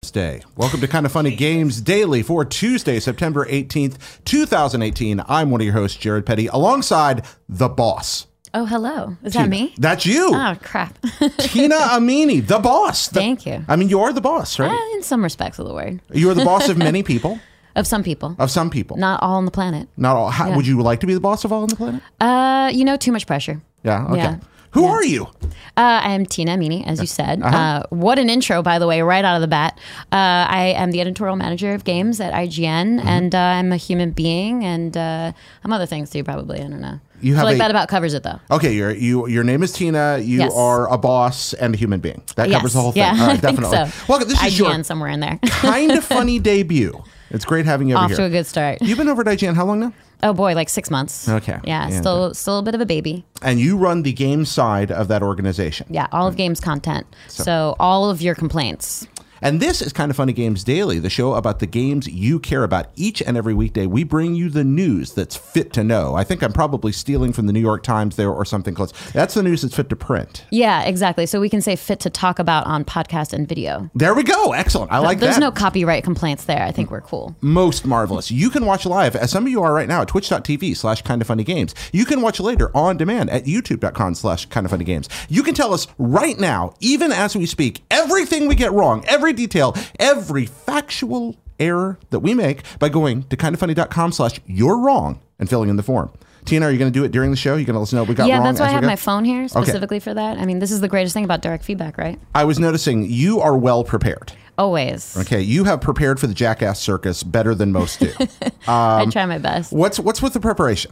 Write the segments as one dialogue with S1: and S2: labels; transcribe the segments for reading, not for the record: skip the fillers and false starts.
S1: President's Day. Welcome to Kind of Funny Games Daily for Tuesday, September 18th, 2018. I'm one of your hosts, Jared Petty, alongside the boss.
S2: Oh, hello. Is
S1: Tina.
S2: that me?
S1: That's you.
S2: Oh, crap.
S1: Tina Amini, the boss.
S2: Thank you.
S1: I mean, you are the boss, right?
S2: In some respects of the word.
S1: You are the boss of many people.
S2: Of some people.
S1: Of some people.
S2: Not all on the planet.
S1: Not all.
S2: Yeah.
S1: Would you like to be the boss of all on the planet?
S2: Too much pressure.
S1: Yeah, okay.
S2: Yeah.
S1: Who are you?
S2: I am Tina Amini, as you said. What an intro, by the way, right out of the bat. I am the editorial manager of games at IGN, and I'm a human being, and I'm other things too, probably. I don't know.
S1: You have
S2: that about covers it, though.
S1: Okay, your name is Tina. You
S2: Yes.
S1: are a boss and a human being. That covers the whole thing.
S2: Yeah,
S1: All right,
S2: I think
S1: definitely.
S2: so.
S1: Well, this is
S2: IGN
S1: your
S2: somewhere in there.
S1: Kind of Funny debut. It's great having you over
S2: Off
S1: here.
S2: to a good start.
S1: You've been over at IGN how long now?
S2: Oh, boy, like 6 months.
S1: Okay.
S2: Yeah,
S1: Yeah,
S2: still a bit of a baby.
S1: And you run the game side of that organization.
S2: Yeah, all of games content. So all of your complaints.
S1: And this is Kind of Funny Games Daily, the show about the games you care about. Each and every weekday, we bring you the news that's fit to know. I think I'm probably stealing from the New York Times there or something close. That's the news that's fit to print.
S2: Yeah, exactly. So we can say fit to talk about on podcast and video.
S1: There we go. Excellent. I like that.
S2: There's no copyright complaints there. I think we're cool.
S1: Most marvelous. You can watch live, as some of you are right now, at twitch.tv/kindoffunnygames. You can watch later on demand at youtube.com/kindoffunnygames. You can tell us right now, even as we speak, everything we get wrong, every detail, every factual error that we make by going to kindoffunny.com/you're wrong and filling in the form. Tina, are you going to do it during the show? You're going to let us know what we got wrong?
S2: Yeah, that's why I
S1: as we
S2: have
S1: go?
S2: my phone here specifically for that. I mean, this is the greatest thing about direct feedback, right?
S1: I was noticing you are well prepared.
S2: Always.
S1: Okay, you have prepared for the Jackass Circus better than most do.
S2: I try my best.
S1: What's with the preparation?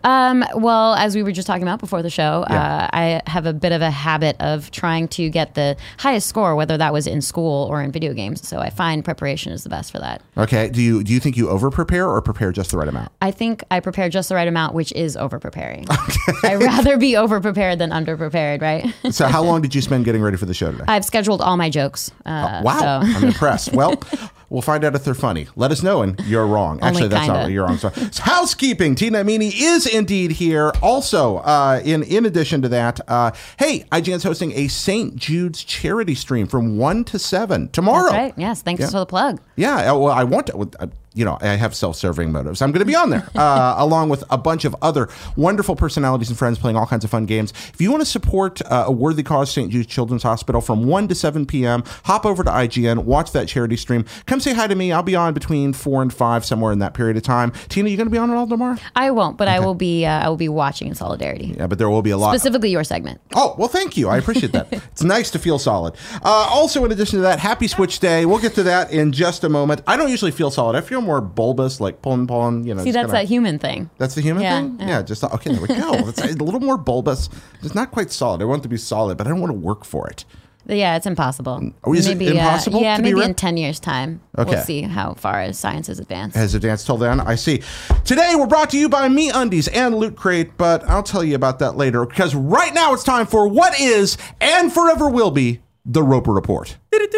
S2: Well, as we were just talking about before the show, I have a bit of a habit of trying to get the highest score, whether that was in school or in video games. So I find preparation is the best for that.
S1: Okay. Do you think you over prepare or prepare just the right amount?
S2: I think I prepare just the right amount, which is over preparing. Okay. I'd rather be over prepared than under prepared, right?
S1: So how long did you spend getting ready for the show today?
S2: I've scheduled all my jokes.
S1: Wow. I'm impressed. Well, we'll find out if they're funny. Let us know, and you're wrong. Actually, that's not what you're wrong. So, housekeeping. Tina Amini is indeed here. Also, in addition to that, hey, IGN's hosting a St. Jude's charity stream from 1 to 7 tomorrow.
S2: That's right. Yes. Thanks for the plug.
S1: Yeah. Well, I want to. I have self-serving motives. I'm going to be on there along with a bunch of other wonderful personalities and friends playing all kinds of fun games. If you want to support a worthy cause, St. Jude's Children's Hospital, from 1 to 7 p.m., hop over to IGN, watch that charity stream. Come say hi to me. I'll be on between 4 and 5, somewhere in that period of time. Tina, you going to be on at all tomorrow?
S2: I won't, but I will be watching in solidarity.
S1: Yeah, but there will be a lot.
S2: Specifically your segment.
S1: Oh, well, thank you. I appreciate that. It's nice to feel solid. Also, in addition to that, happy Switch Day. We'll get to that in just a moment. I don't usually feel solid. I feel more bulbous, like pulling,
S2: See, that's that human thing.
S1: That's the human thing?
S2: Yeah.
S1: Okay, there we go. It's a little more bulbous. It's not quite solid. I want it to be solid, but I don't want to work for it.
S2: Yeah, it's impossible.
S1: Oh, is it impossible?
S2: Yeah,
S1: to be
S2: maybe
S1: ripped?
S2: in 10 years' time.
S1: Okay.
S2: We'll see how far science has advanced.
S1: Has advanced till then? I see. Today, we're brought to you by MeUndies and Loot Crate, but I'll tell you about that later, because right now it's time for what is, and forever will be, the Roper Report.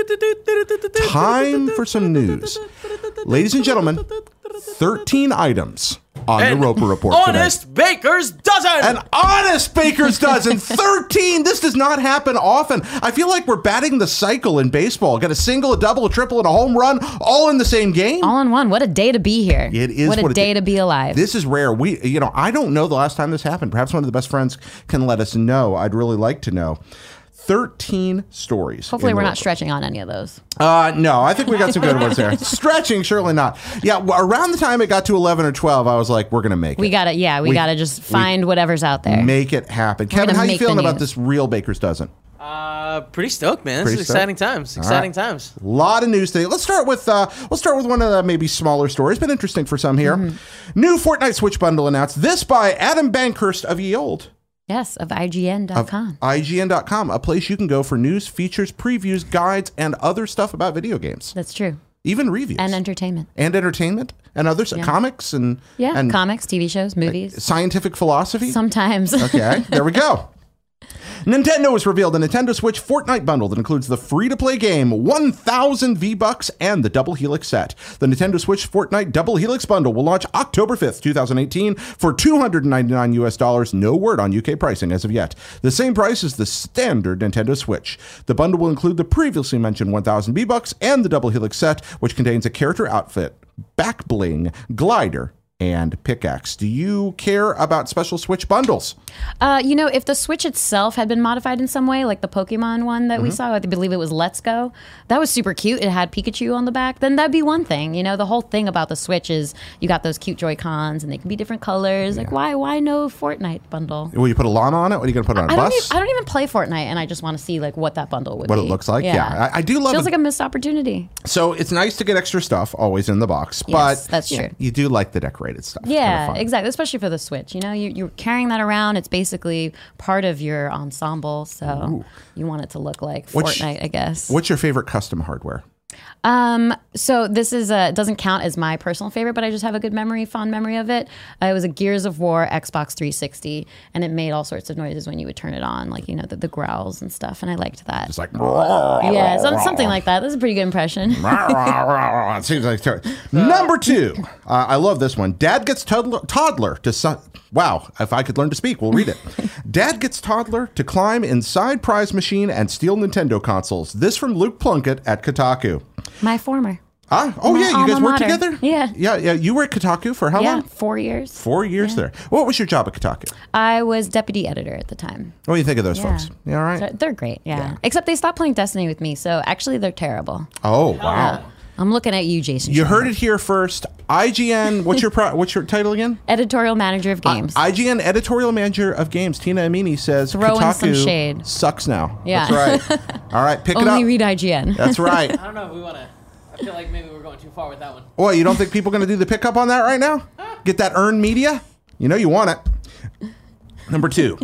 S1: Time for some news. Ladies and gentlemen, 13 items on the Roper Report
S3: honest
S1: today.
S3: baker's dozen!
S1: An honest baker's dozen. 13. This does not happen often. I feel like we're batting the cycle in baseball. Got a single, a double, a triple, and a home run all in the same game.
S2: All in one. What a day to be here.
S1: It is.
S2: What a day to be alive.
S1: This is rare. I don't know the last time this happened. Perhaps one of the best friends can let us know. I'd really like to know. 13 stories.
S2: Hopefully we're not stretching on any of those.
S1: No, I think we got some good ones there. Stretching, surely not. Yeah, around the time it got to 11 or 12, I was like, we're going to make it.
S2: We got to just find whatever's out there.
S1: Make it happen. Kevin, how you feeling about this real baker's dozen?
S3: Pretty stoked, man. This is exciting times. Exciting times.
S1: A lot of news today. Let's start with one of the maybe smaller stories, but interesting for some here. New Fortnite Switch bundle announced. This by Adam Bankhurst of Ye Olde.
S2: Yes, of IGN.com.
S1: IGN.com, a place you can go for news, features, previews, guides, and other stuff about video games.
S2: That's true.
S1: Even reviews.
S2: And entertainment.
S1: And others, comics and
S2: comics, TV shows, movies.
S1: Scientific philosophy.
S2: Sometimes.
S1: Okay, there we go. Nintendo has revealed a Nintendo Switch Fortnite bundle that includes the free-to-play game, 1,000 V-Bucks, and the Double Helix set. The Nintendo Switch Fortnite Double Helix bundle will launch October 5th, 2018 for $299 US. No word on UK pricing as of yet. The same price as the standard Nintendo Switch. The bundle will include the previously mentioned 1,000 V-Bucks and the Double Helix set, which contains a character outfit, back bling, glider, and pickaxe. Do you care about special Switch bundles?
S2: If the Switch itself had been modified in some way, like the Pokemon one that we saw, I believe it was Let's Go, that was super cute. It had Pikachu on the back. Then that'd be one thing. The whole thing about the Switch is you got those cute Joy-Cons and they can be different colors. Like, why no Fortnite bundle?
S1: Will you put a llama on it? What are you going to put it on a bus?
S2: I don't even play Fortnite, and I just want to see like what that bundle would be.
S1: What it looks like? Yeah. I do love it.
S2: Feels like a missed opportunity.
S1: So it's nice to get extra stuff always in the box,
S2: Yes,
S1: but
S2: that's true.
S1: You do like the decorated stuff.
S2: Yeah, exactly. Especially for the Switch. You're carrying that around. It's basically part of your ensemble. So you want it to look like Fortnite, I guess.
S1: What's your favorite custom hardware?
S2: So this is doesn't count as my personal favorite, but I just have a fond memory of it. It was a Gears of War Xbox 360, and it made all sorts of noises when you would turn it on, like the growls and stuff, and I liked that.
S1: It's like
S2: something like that. That's a pretty good impression.
S1: It seems like number 2. I love this one. Dad gets toddler to wow, if I could learn to speak, we'll read it. Dad gets toddler to climb inside prize machine and steal Nintendo consoles. This from Luke Plunkett at Kotaku.
S2: My former.
S1: Oh, yeah, you guys worked together?
S2: Yeah.
S1: Yeah. You were at Kotaku for how long?
S2: Yeah, 4 years.
S1: 4 years there. What was your job at Kotaku?
S2: I was deputy editor at the time.
S1: What do you think of those folks? Yeah, all right?
S2: So they're great, yeah. Except they stopped playing Destiny with me, so actually they're terrible.
S1: Oh, wow.
S2: I'm looking at you, Jason.
S1: You heard it here first. IGN, what's your title again?
S2: Editorial manager of games.
S1: IGN editorial manager of games. Tina Amini says
S2: Kotaku
S1: some
S2: shade.
S1: Sucks now.
S2: Yeah.
S1: That's right. All right, pick it up.
S2: Only read IGN.
S1: That's right.
S3: I don't know if we want to. I feel like maybe we're going too far with that one.
S1: Well, you don't think people are going to do the pickup on that right now? Get that earned media? You want it. Number 2.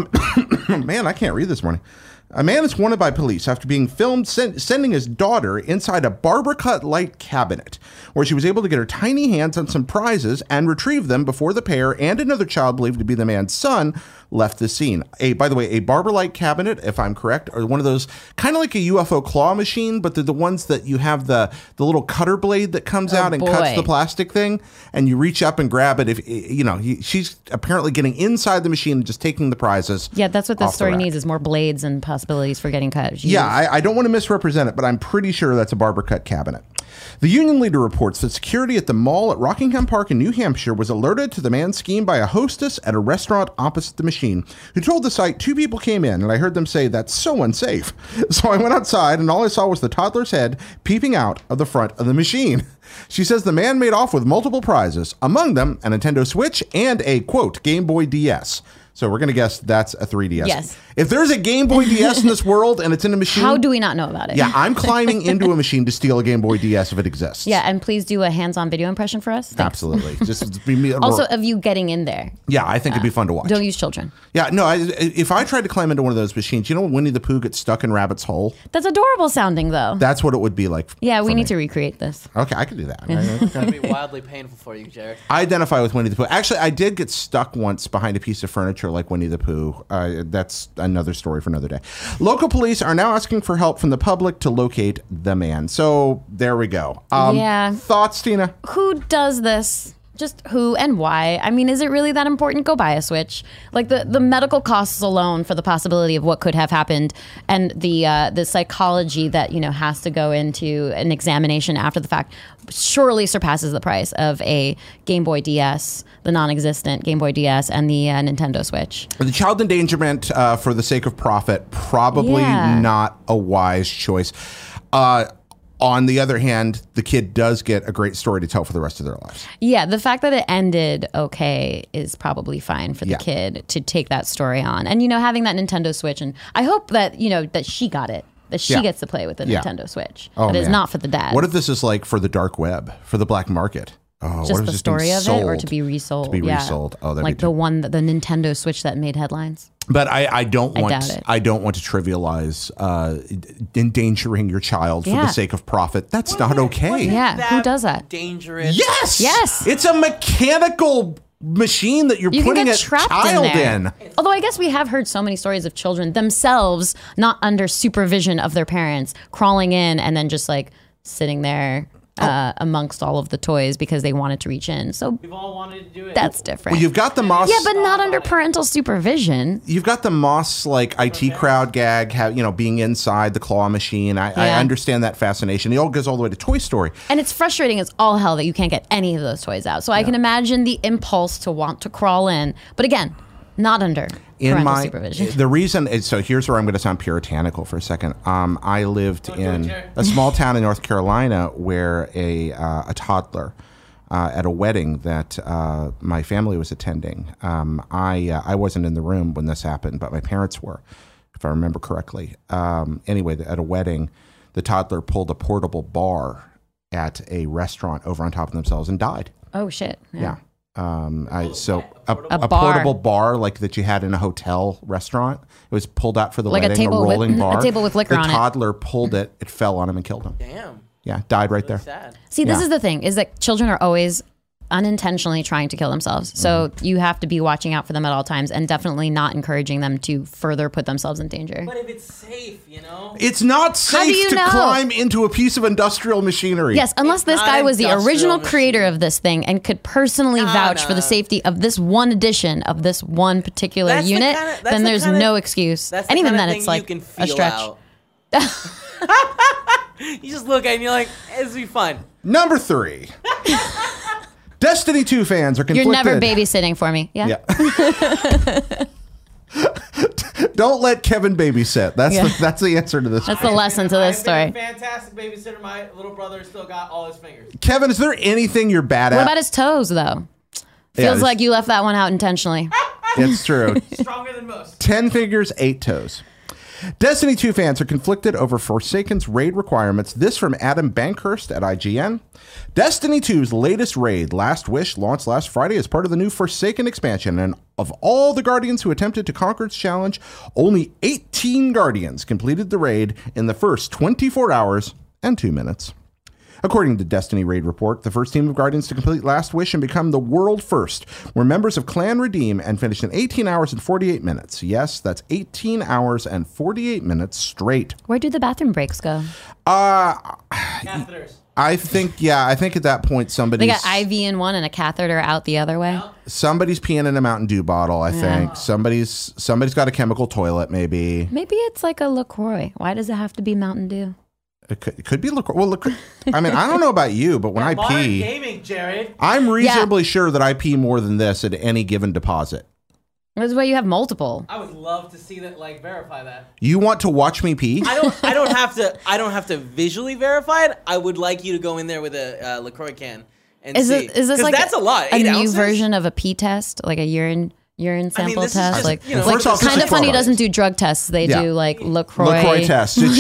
S1: Man, I can't read this morning. A man is wanted by police after being filmed sending his daughter inside a barber cut light cabinet, where she was able to get her tiny hands on some prizes and retrieve them before the pair and another child believed to be the man's son left the scene. By the way, a barber light cabinet, if I'm correct, are one of those kind of like a UFO claw machine, but they're the ones that you have the little cutter blade that comes out and cuts the plastic thing, and you reach up and grab it. If she's apparently getting inside the machine and just taking the prizes.
S2: Yeah, that's what this story needs, is more blades and possibilities for getting cut. Jeez.
S1: Yeah, I don't want to misrepresent it, but I'm pretty sure that's a barber cut cabinet. The Union Leader reports that security at the mall at Rockingham Park in New Hampshire was alerted to the man's scheme by a hostess at a restaurant opposite the machine, who told the site 2 people came in, and I heard them say, "That's so unsafe." So I went outside, and all I saw was the toddler's head peeping out of the front of the machine. She says the man made off with multiple prizes, among them a Nintendo Switch and a, quote, Game Boy DS. So we're going to guess that's a 3DS.
S2: Yes.
S1: If there's a Game Boy DS in this world and it's in a machine...
S2: How do we not know about it?
S1: Yeah, I'm climbing into a machine to steal a Game Boy DS if it exists.
S2: Yeah, and please do a hands-on video impression for us. Thanks.
S1: Absolutely. Just be me.
S2: Also, of you getting in there.
S1: Yeah, I think it'd be fun to watch.
S2: Don't use children.
S1: Yeah, no, if I tried to climb into one of those machines, when Winnie the Pooh gets stuck in Rabbit's hole?
S2: That's adorable sounding, though.
S1: That's what it would be like.
S2: Yeah, we need to recreate this.
S1: Okay, I can do that.
S3: It's going to be wildly painful for you, Jared.
S1: I identify with Winnie the Pooh. Actually, I did get stuck once behind a piece of furniture like Winnie the Pooh. That's another story for another day. Local police are now asking for help from the public to locate the man. So there we go.
S2: Yeah.
S1: Thoughts, Tina?
S2: Who does this? Just who and why? I mean, is it really that important? Go buy a Switch. Like the medical costs alone for the possibility of what could have happened, and the psychology that has to go into an examination after the fact, surely surpasses the price of a Game Boy DS, the non-existent Game Boy DS, and the Nintendo Switch.
S1: The child endangerment for the sake of profit, probably not a wise choice. On the other hand, the kid does get a great story to tell for the rest of their lives.
S2: Yeah, the fact that it ended okay is probably fine for the kid to take that story on. And, having that Nintendo Switch, and I hope that, that she got it, that she gets to play with the Nintendo Switch. That is not for the dad.
S1: What if this is like for the dark web, for the black market? Oh,
S2: just the story of it, or to be resold?
S1: To be resold. Oh, that'd
S2: like
S1: be
S2: the Nintendo Switch that made headlines.
S1: But I don't want
S2: doubt it.
S1: I don't want to trivialize endangering your child for the sake of profit. That's not okay.
S2: Yeah, who does that?
S3: Dangerous.
S1: Yes.
S2: Yes.
S1: It's a mechanical machine that you're
S2: You can
S1: putting
S2: get
S1: a
S2: trapped
S1: child
S2: in there. Although I guess we have heard so many stories of children themselves not under supervision of their parents crawling in and then just like sitting there amongst all of the toys because they wanted to reach in. So
S3: We've all wanted to do it.
S2: that's different.
S1: Well, you've got the Moss.
S2: Yeah, but not under parental supervision.
S1: You've got the Moss like IT crowd gag, being inside the claw machine. I understand that fascination. It all goes all the way to Toy Story.
S2: And it's frustrating as all hell that you can't get any of those toys out. So I can imagine the impulse to want to crawl in. But again, not under parental supervision.
S1: The reason is, so here's where I'm going to sound puritanical for a second. I lived in a small town in North Carolina where a toddler at a wedding that my family was attending. I wasn't in the room when this happened, but my parents were, if I remember correctly. Anyway, at a wedding, the toddler pulled a portable bar at a restaurant over on top of themselves and died.
S2: Oh, shit.
S1: Yeah. A
S2: bar.
S1: portable bar like that you had in a hotel restaurant. It was pulled out for the
S2: Like
S1: wedding, a rolling bar.
S2: A table with liquor on it.
S1: The toddler pulled it. It fell on him and killed him.
S3: Damn.
S1: Yeah, died right there.
S3: Sad.
S2: See, this is the thing, is that children are always unintentionally trying to kill themselves. So you have to be watching out for them at all times and definitely not encouraging them to further put themselves in danger.
S3: But if it's safe,
S1: It's not
S2: How do
S1: safe
S2: you
S1: to
S2: know?
S1: climb into a piece of industrial machinery.
S2: Yes, unless
S3: It's
S2: this
S3: not
S2: guy was the
S3: industrial
S2: original
S3: machine.
S2: creator of this thing and could personally vouch for the safety of this one edition of this one particular
S3: That's the
S2: unit,
S3: kinda- that's
S2: then
S3: the
S2: there's
S3: kinda-
S2: no excuse.
S3: that's
S2: And
S3: the
S2: even
S3: kinda
S2: then,
S3: thing
S2: it's
S3: you
S2: like
S3: can
S2: a
S3: feel
S2: stretch.
S3: out. You just look at it and you're like, this will be fun.
S1: Number 3. Destiny 2 fans are conflicted.
S2: You're never babysitting for me. Yeah.
S1: Don't let Kevin babysit. That's the answer to this.
S2: That's the lesson to this story.
S3: I've been a fantastic babysitter. My little brother still got all his fingers.
S1: Kevin, is there anything you're bad
S2: What
S1: at?
S2: about his toes, though? Feels like you left that one out intentionally.
S1: It's true.
S3: Stronger than most.
S1: 10 fingers, 8 toes. Destiny 2 fans are conflicted over Forsaken's raid requirements. This from Adam Bankhurst at IGN. Destiny 2's latest raid, Last Wish, launched last Friday as part of the new Forsaken expansion. And of all the Guardians who attempted to conquer its challenge, only 18 Guardians completed the raid in the first 24 hours and 2 minutes. According to Destiny Raid Report, the first team of Guardians to complete Last Wish and become the world first were members of Clan Redeem and finished in 18 hours and 48 minutes. Yes, that's 18 hours and 48 minutes straight.
S2: Where do the bathroom breaks go?
S3: Catheters.
S1: I think at that point
S2: They
S1: somebody's
S2: got IV in one and a catheter out the other way.
S1: somebody's peeing in a Mountain Dew bottle. I think somebody's got a chemical toilet. Maybe
S2: Maybe it's like a LaCroix. Why does it have to be Mountain Dew?
S1: it could be LaCroix. Well, LaCroix, I mean, I don't know about you, but when I
S3: Modern
S1: pee,
S3: gaming, Jared.
S1: I'm reasonably sure that I pee more than this at any given deposit.
S2: That's why you have multiple.
S3: I would love to see that, verify that.
S1: You want to watch me pee?
S3: I don't have to visually verify it. I would like you to go in there with a LaCroix can and
S2: Is
S3: see.
S2: this
S3: 'Cause
S2: like
S3: that's a lot?
S2: a
S3: 8
S2: new
S3: ounces?
S2: version of a pee test, like a urine sample
S3: this is
S2: test?
S3: just,
S2: Like,
S3: you know,
S1: First off, this
S2: Kind
S1: is
S2: of Funny
S1: 12
S2: doesn't
S1: hours.
S2: do drug tests. They
S1: Yeah.
S2: do like LaCroix.
S1: LaCroix test. So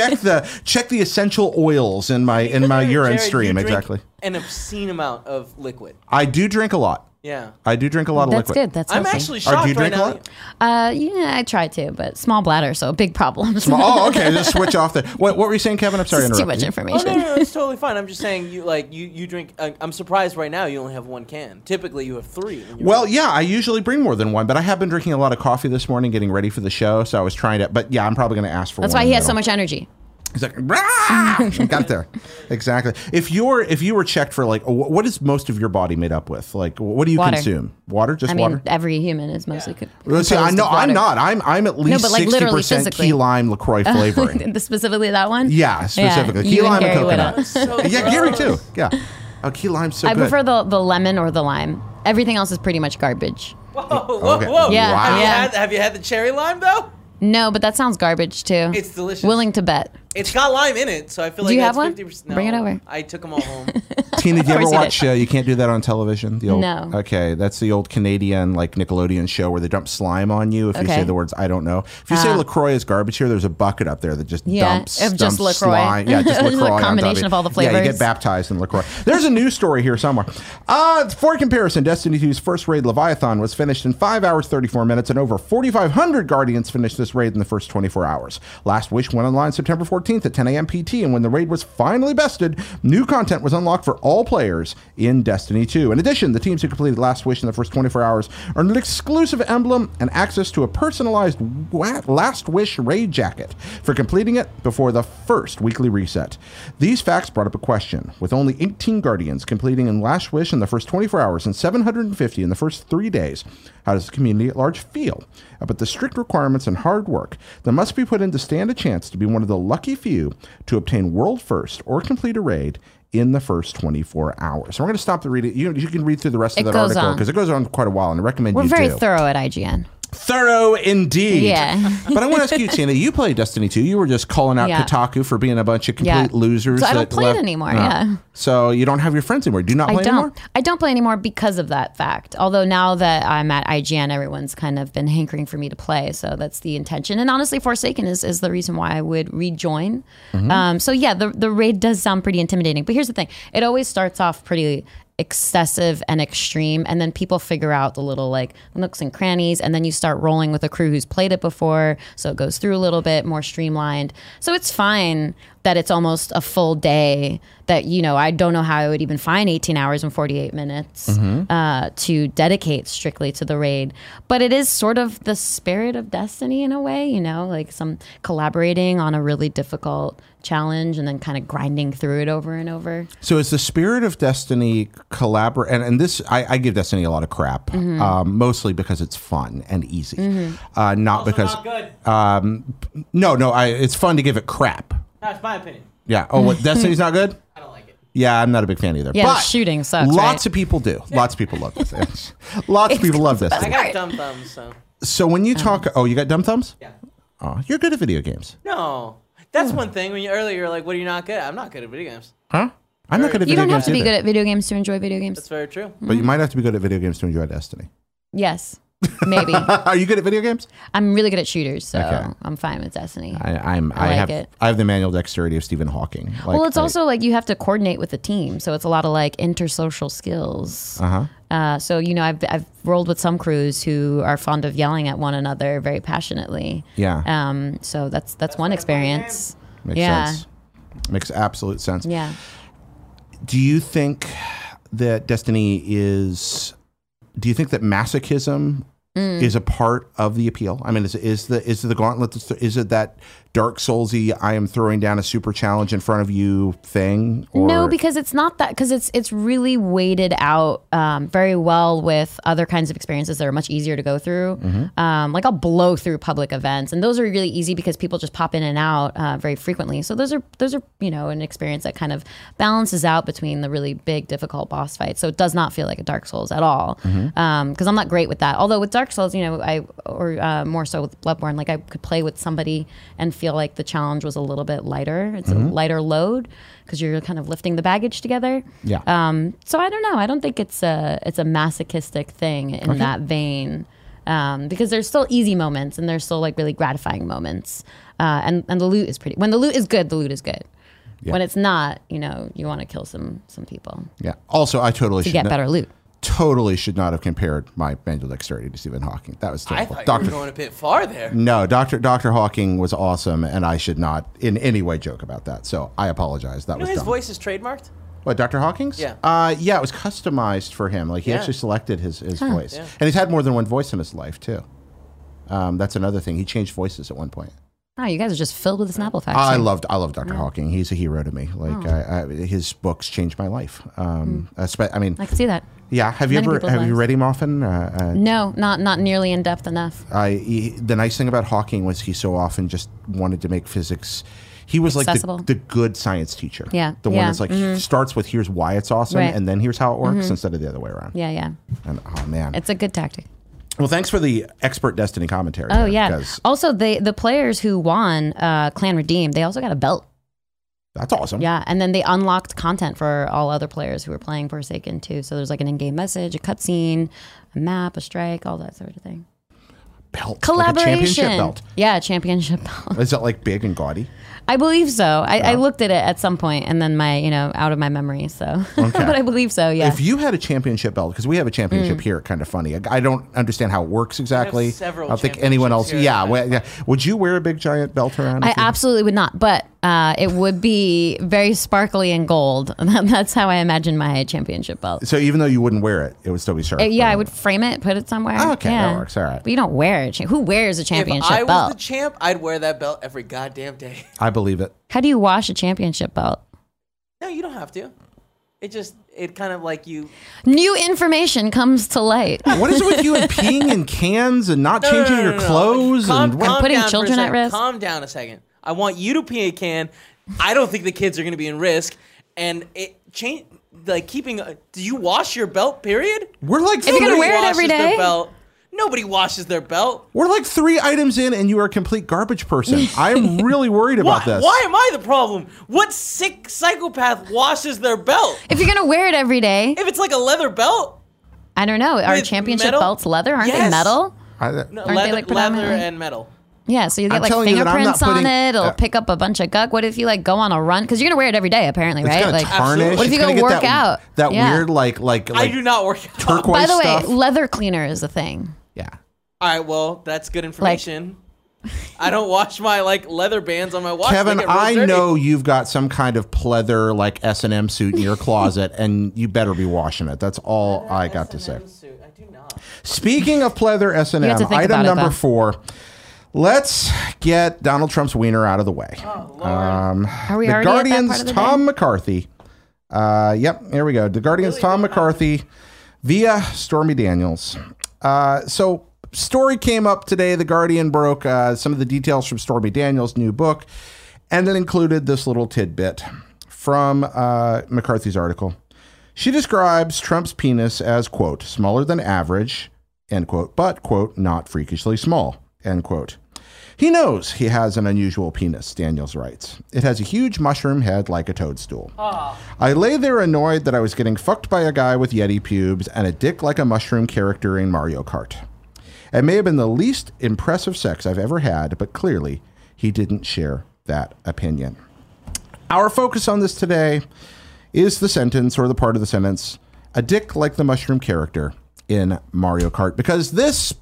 S1: check the essential oils in my urine
S3: Jared,
S1: stream.
S3: you drink
S1: Exactly.
S3: An obscene amount of liquid.
S1: I do drink a lot.
S3: Yeah.
S1: I do drink a lot of
S2: That's
S1: liquid.
S2: good. That's
S3: I'm
S2: healthy.
S3: actually
S1: do you
S3: shocked right
S1: drink a
S3: now.
S1: lot?
S2: Yeah, I try to, but small bladder, so big problems.
S1: Oh, okay. Just switch off there. What were you saying, Kevin? I'm sorry to
S2: It's too
S1: interrupt
S2: much
S1: you.
S3: Oh,
S2: information.
S3: no, it's totally fine. I'm just saying you drink. I'm surprised right now you only have one can. Typically you have 3. when you're-
S1: Well, yeah, I usually bring more than one, but I have been drinking a lot of coffee this morning, getting ready for the show. So I was trying to. But yeah, I'm probably going to ask for.
S2: That's
S1: one
S2: why
S1: in
S2: he
S1: the
S2: has so
S1: middle.
S2: much energy.
S1: He's like, "Rah!" Got it there. Exactly. If you were checked for like, what is most of your body made up with? Like, what do you
S2: Water.
S1: consume? Water, just
S2: I mean,
S1: water.
S2: every human is mostly.
S1: Well, see, I know I'm not. I'm at least
S2: but, like, literally
S1: 60%
S2: physically.
S1: key lime LaCroix flavoring.
S2: Specifically that one.
S1: Yeah, specifically key
S2: you and
S1: lime and
S2: Gary Whitta.
S1: coconut.
S3: So
S1: Yeah, Gary too.
S3: gross.
S1: Yeah. Oh, key lime's so
S2: I
S1: good.
S2: prefer the lemon or the lime. Everything else is pretty much garbage.
S3: Whoa, whoa,
S1: Okay.
S3: whoa!
S2: Yeah,
S1: Wow.
S2: yeah.
S3: Have you had the cherry lime though?
S2: No, but that sounds garbage too.
S3: It's delicious.
S2: Willing to bet.
S3: It's got lime in it, so I feel
S2: Do
S3: like
S2: you
S3: that's
S2: have one?
S3: 50%. No,
S2: Bring it over.
S3: I took them all home.
S1: Tina, do you ever
S2: course you
S1: watch? You can't do that on television. The old,
S2: No.
S1: Okay, that's the old Canadian like Nickelodeon show where they dump slime on you if you
S2: Okay.
S1: say the words I don't know. If you say LaCroix is garbage here, there's a bucket up there that just
S2: Yeah,
S1: dumps
S2: of just
S1: dumps
S2: LaCroix.
S1: slime. Yeah, just
S2: There's a
S1: LaCroix. on top
S2: combination
S1: it.
S2: of all the
S1: Yeah, you get
S2: flavors.
S1: baptized in LaCroix. There's a news story here somewhere. For comparison, Destiny 2's first raid, Leviathan, was finished in 5 hours 34 minutes, and over 4,500 Guardians finished this raid in the first 24 hours. Last Wish went online September 14th. 14th at 10 a.m. PT, and when the raid was finally bested, new content was unlocked for all players in Destiny 2. In addition, the teams who completed Last Wish in the first 24 hours earned an exclusive emblem and access to a personalized Last Wish raid jacket for completing it before the first weekly reset. These facts brought up a question. With only 18 Guardians completing in Last Wish in the first 24 hours and 750 in the first 3 days, how does the community at large feel about the strict requirements and hard work that must be put in to stand a chance to be one of the lucky few to obtain world first or complete a raid in the first 24 hours? So we're going to stop the reading. You can read through the rest of that article because it goes on quite a while, and I recommend you do.
S2: We're very thorough at IGN.
S1: Thorough indeed.
S2: Yeah.
S1: But I want to ask you, Tina, you played Destiny 2. You were just calling out Kotaku for being a bunch of complete losers.
S2: So I don't play it anymore,
S1: So you don't have your friends anymore. Do you not play anymore?
S2: I don't play anymore because of that fact. Although now that I'm at IGN, everyone's kind of been hankering for me to play. So that's the intention. And honestly, Forsaken is the reason why I would rejoin. So yeah, the raid does sound pretty intimidating. But here's the thing. It always starts off pretty excessive and extreme, and then people figure out the little like nooks and crannies, and then you start rolling with a crew who's played it before, so it goes through a little bit more streamlined. So it's fine that it's almost a full day, that, you know, I don't know how I would even find 18 hours and 48 minutes to dedicate strictly to the raid. But it is sort of the spirit of Destiny in a way, you know, like some collaborating on a really difficult challenge and then kind of grinding through it over and over.
S1: So is the spirit of Destiny collaborate? And this, I give Destiny a lot of crap, mostly because it's fun and easy. Not
S3: Also
S1: because...
S3: not good.
S1: No, it's fun to give it crap.
S3: That's my opinion.
S1: Yeah. Oh, what, Destiny's not good?
S3: I don't like it.
S1: Yeah, I'm not a big fan either.
S2: Yeah,
S1: but
S2: shooting sucks,
S1: lots of people do. Lots of people love this. Lots of people love this.
S3: I got dumb thumbs, so.
S1: So when you talk... Oh, you got dumb thumbs?
S3: Yeah.
S1: Oh, you're good at video games.
S3: No. That's one thing. When you earlier you're like, what are you not good at? I'm not good at video games.
S1: Huh? I'm not good at
S2: You
S1: video games
S2: don't have to be
S1: either.
S2: good at video games to enjoy video games.
S3: That's very true.
S1: But you might have to be good at video games to enjoy Destiny.
S2: Yes, maybe.
S1: Are you good at video games?
S2: I'm really good at shooters, so
S1: Okay.
S2: I'm fine with Destiny.
S1: I
S2: like it.
S1: have the manual dexterity of Stephen Hawking. Like,
S2: Well, it's also like you have to coordinate with the team, so it's a lot of like intersocial skills. So you know, I've rolled with some crews who are fond of yelling at one another very passionately.
S1: Yeah.
S2: So that's one experience.
S1: Makes sense. Makes absolute sense.
S2: Yeah.
S1: Do you think that Destiny is... Do you think that masochism is a part of the appeal? I mean, is the gauntlet, is it that Dark Soulsy, I am throwing down a super challenge in front of you thing? Or?
S2: No, because it's not that, because it's really weighted out very well with other kinds of experiences that are much easier to go through. Like I'll blow through public events, and those are really easy because people just pop in and out very frequently. So those are you know, an experience that kind of balances out between the really big difficult boss fights. So it does not feel like a Dark Souls at all, because I'm not great with that. Although with Dark Souls, you know, more so with Bloodborne, like I could play with somebody and feel like the challenge was a little bit lighter. It's a lighter load because you're kind of lifting the baggage together.
S1: Yeah.
S2: So I don't know. I don't think it's a masochistic thing in that vein, because there's still easy moments and there's still like really gratifying moments. And the loot is pretty. When the loot is good, the loot is good.
S1: Yeah.
S2: When it's not, you know, you want to kill some people
S1: Yeah. Also, I totally
S2: to get better loot.
S1: Totally should not have compared my manual dexterity to Stephen Hawking. That was
S3: I
S1: terrible.
S3: thought you were going a bit far there.
S1: No, Dr. Hawking was awesome, and I should not in any way joke about that. So I apologize. That
S3: You know
S1: was
S3: his
S1: dumb.
S3: voice is trademarked?
S1: What, Dr. Hawking's?
S3: Yeah.
S1: Yeah, it was customized for him. Like, he actually selected his voice.
S3: Yeah.
S1: And he's had more than one voice in his life, too. That's another thing. He changed voices at one point.
S2: Oh, you guys are just filled with Snapple facts.
S1: I love Dr. Hawking. He's a hero to me. Like, his books changed my life. I mean,
S2: I can see that.
S1: yeah. Have you
S2: Many people's
S1: you
S2: lives.
S1: read him often?
S2: No, not nearly in depth enough.
S1: The nice thing about Hawking was he so often just wanted to make physics. He was
S2: Accessible.
S1: like the good science teacher.
S2: Yeah,
S1: The one
S2: yeah,
S1: that's like starts with here's why it's awesome,
S2: Right.
S1: and then here's how it works instead of the other way around.
S2: Yeah.
S1: And oh man.
S2: It's a good tactic.
S1: Well, thanks for the expert Destiny commentary.
S2: Oh
S1: there,
S2: yeah.
S1: 'cause
S2: Also, the players who won Clan Redeem, they also got a belt.
S1: that's awesome.
S2: Yeah, and then they unlocked content for all other players who were playing Forsaken too. So there's like an in-game message, a cutscene, a map, a strike, all that sort of thing.
S1: Belt.
S2: Collaboration.
S1: Like a championship belt.
S2: Yeah, championship belt.
S1: Is that like big and gaudy?
S2: I believe so. I looked at it at some point, and then out of my memory. So, but I believe so. Yeah.
S1: If you had a championship belt, because we have a championship here at Kind of Funny. I don't understand how it works exactly.
S3: several
S1: I don't think anyone else.
S3: championships here.
S1: Yeah. Would you wear a big giant belt around?
S2: I absolutely would not. But it would be very sparkly and gold. That's how I imagine my championship belt.
S1: So even though you wouldn't wear it, it would still be sharp.
S2: Yeah, I would frame it, put it somewhere.
S1: Oh, okay,
S2: yeah.
S1: that works. All right.
S2: But you don't wear it. Who wears a
S3: If
S2: championship
S3: I
S2: belt?
S3: was the champ, I'd wear that belt every goddamn day.
S1: I believe it.
S2: How do you wash a championship belt?
S3: No, you don't have to. It kind of like you.
S2: New information comes to light.
S1: What is it with you and peeing in cans and not changing your clothes?
S3: Calm
S1: and
S2: putting
S3: down for a
S2: children at
S3: second.
S2: risk?
S3: Calm down a second. I want you to pee in a can. I don't think the kids are going to be in risk. And it change like keeping. Do you wash your belt? Period.
S1: We're like
S2: If you're gonna
S3: Nobody
S2: wear it every
S3: washes their
S2: day?
S3: belt. Nobody washes their belt.
S1: We're like 3 items in, and you are a complete garbage person. I'm really worried about this.
S3: Why am I the problem? What sick psychopath washes their belt?
S2: If you're gonna wear it every day,
S3: If it's like a leather belt,
S2: I don't know. Are
S3: With
S2: championship
S3: metal?
S2: belts leather? Aren't they
S3: Yes.
S2: metal?
S3: no,
S2: Aren't they,
S3: leather,
S2: like,
S3: leather
S2: predominantly-
S3: and metal.
S2: Yeah, so you
S1: I'm
S2: get like
S1: telling you that I'm not
S2: fingerprints on
S1: putting-
S2: it. It'll pick up a bunch of gunk. What if you like go on a run? Because you're gonna wear it every day, apparently,
S1: It's
S2: right?
S1: gonna
S2: Like,
S1: tarnish.
S2: what if you
S1: It's
S2: go
S1: gonna get
S2: work
S1: that,
S2: out?
S1: That
S2: Yeah.
S1: weird like
S3: I do not work out.
S1: turquoise
S2: By the way,
S1: stuff.
S2: leather cleaner is a thing.
S1: Yeah.
S3: All right, well, that's good information. I don't wash my like leather bands on my watch.
S1: Kevin,
S3: They get real
S1: I
S3: dirty.
S1: know you've got some kind of pleather like S&M suit in your closet, and you better be washing it. That's all I got to say.
S3: S&M suit. I do not.
S1: Speaking of pleather S&M,
S2: You have to think
S1: item
S2: about it,
S1: number
S2: though.
S1: 4. Let's get Donald Trump's wiener out of the way.
S3: Oh, Lord.
S2: Are we
S1: The
S2: already
S1: Guardian's
S2: at that part of the
S1: Tom
S2: day?
S1: McCarthy. Yep, here we go. The Guardian's Tom McCarthy via Stormy Daniels. So story came up today. The Guardian broke some of the details from Stormy Daniels' new book, and it included this little tidbit from McCarthy's article. She describes Trump's penis as, quote, smaller than average, end quote, but, quote, not freakishly small, end quote. He knows he has an unusual penis, Daniels writes. It has a huge mushroom head like a toadstool. I lay there annoyed that I was getting fucked by a guy with Yeti pubes and a dick like a mushroom character in Mario Kart. It may have been the least impressive sex I've ever had, but clearly he didn't share that opinion. Our focus on this today is the sentence, or the part of the sentence, a dick like the mushroom character in Mario Kart, because this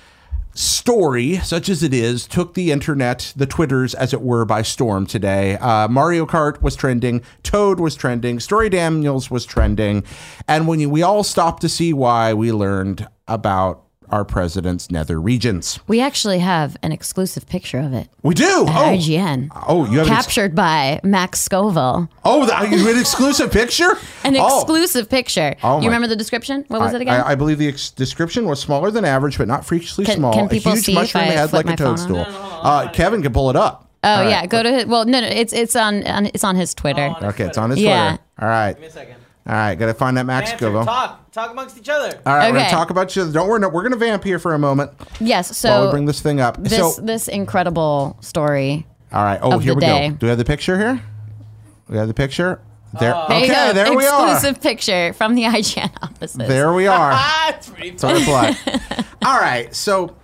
S1: story, such as it is, took the internet, the Twitters, as it were, by storm today. Mario Kart was trending, Toad was trending, Stormy Daniels was trending, and when we all stopped to see why, we learned about our president's nether regions.
S2: We actually have an exclusive picture of it.
S1: We do.
S2: At IGN.
S1: Oh, you have
S2: Captured by Max Scoville.
S1: you had an exclusive picture?
S2: An exclusive picture.
S1: Oh,
S2: You
S1: my-
S2: remember the description? What was it again?
S1: I believe the description was smaller than average, but not freakishly small.
S2: can people
S1: a huge
S2: see if
S1: mushroom
S2: I
S1: head
S2: flip
S1: like a
S2: my phone on?
S1: toadstool. Kevin can pull it up.
S2: Oh
S1: All
S2: yeah,
S1: right.
S2: go to his. Well, no, it's on his Twitter.
S1: Okay, it's on his
S2: Yeah.
S1: Twitter. All right.
S3: Give me a second.
S1: All right, got to find that Max
S3: Answer,
S1: Scoville.
S3: talk amongst each other.
S1: All right, we're going
S2: Okay.
S1: to talk about you. Don't worry, we're going to vamp here for a moment
S2: Yes.
S1: while we
S2: So
S1: bring this thing up.
S2: this incredible story.
S1: All right. Oh,
S2: of
S1: here
S2: the
S1: we
S2: day.
S1: go. Do we have the picture here? We have the picture? There.
S2: There you
S1: Okay,
S2: go.
S1: there we are.
S2: Exclusive picture from the IGN offices.
S1: There we are.
S3: It's pretty
S1: It's on the blood. All right. So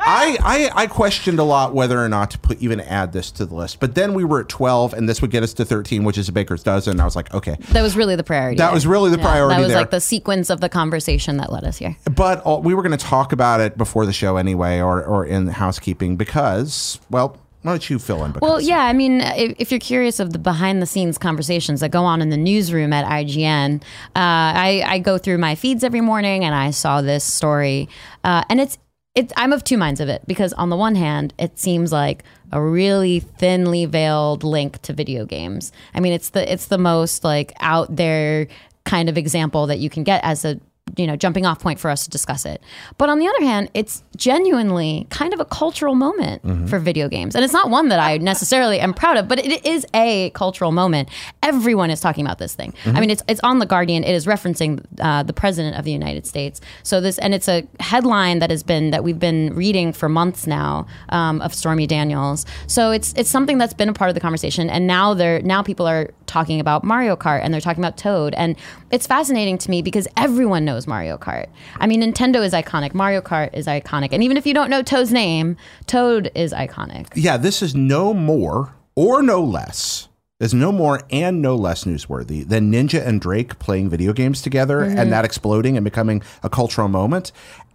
S1: I questioned a lot whether or not to even add this to the list. But then we were at 12, and this would get us to 13, which is a baker's dozen. I was like, okay.
S2: That was really the priority.
S1: That was really the priority
S2: That was
S1: there.
S2: like the sequence of the conversation that led us here.
S1: But we were going to talk about it before the show anyway, or in housekeeping, because, well, why don't you fill in?
S2: Well, yeah, I mean, if you're curious of the behind-the-scenes conversations that go on in the newsroom at IGN, I go through my feeds every morning, and I saw this story, and I'm of two minds of it, because on the one hand, it seems like a really thinly veiled link to video games. I mean, it's the most like out there kind of example that you can get as a jumping off point for us to discuss it. But on the other hand, it's genuinely kind of a cultural moment for video games. And it's not one that I necessarily am proud of, but it is a cultural moment. Everyone is talking about this thing. I mean, it's on The Guardian. It is referencing the president of the United States. So it's a headline that we've been reading for months now of Stormy Daniels. So it's something that's been a part of the conversation. And now people are talking about Mario Kart, and they're talking about Toad. And it's fascinating to me because everyone knows Mario Kart. I mean, Nintendo is iconic. Mario Kart is iconic. And even if you don't know Toad's name, Toad is iconic.
S1: Yeah, this is no more or no less. There's no more and no less newsworthy than Ninja and Drake playing video games together and that exploding and becoming a cultural moment.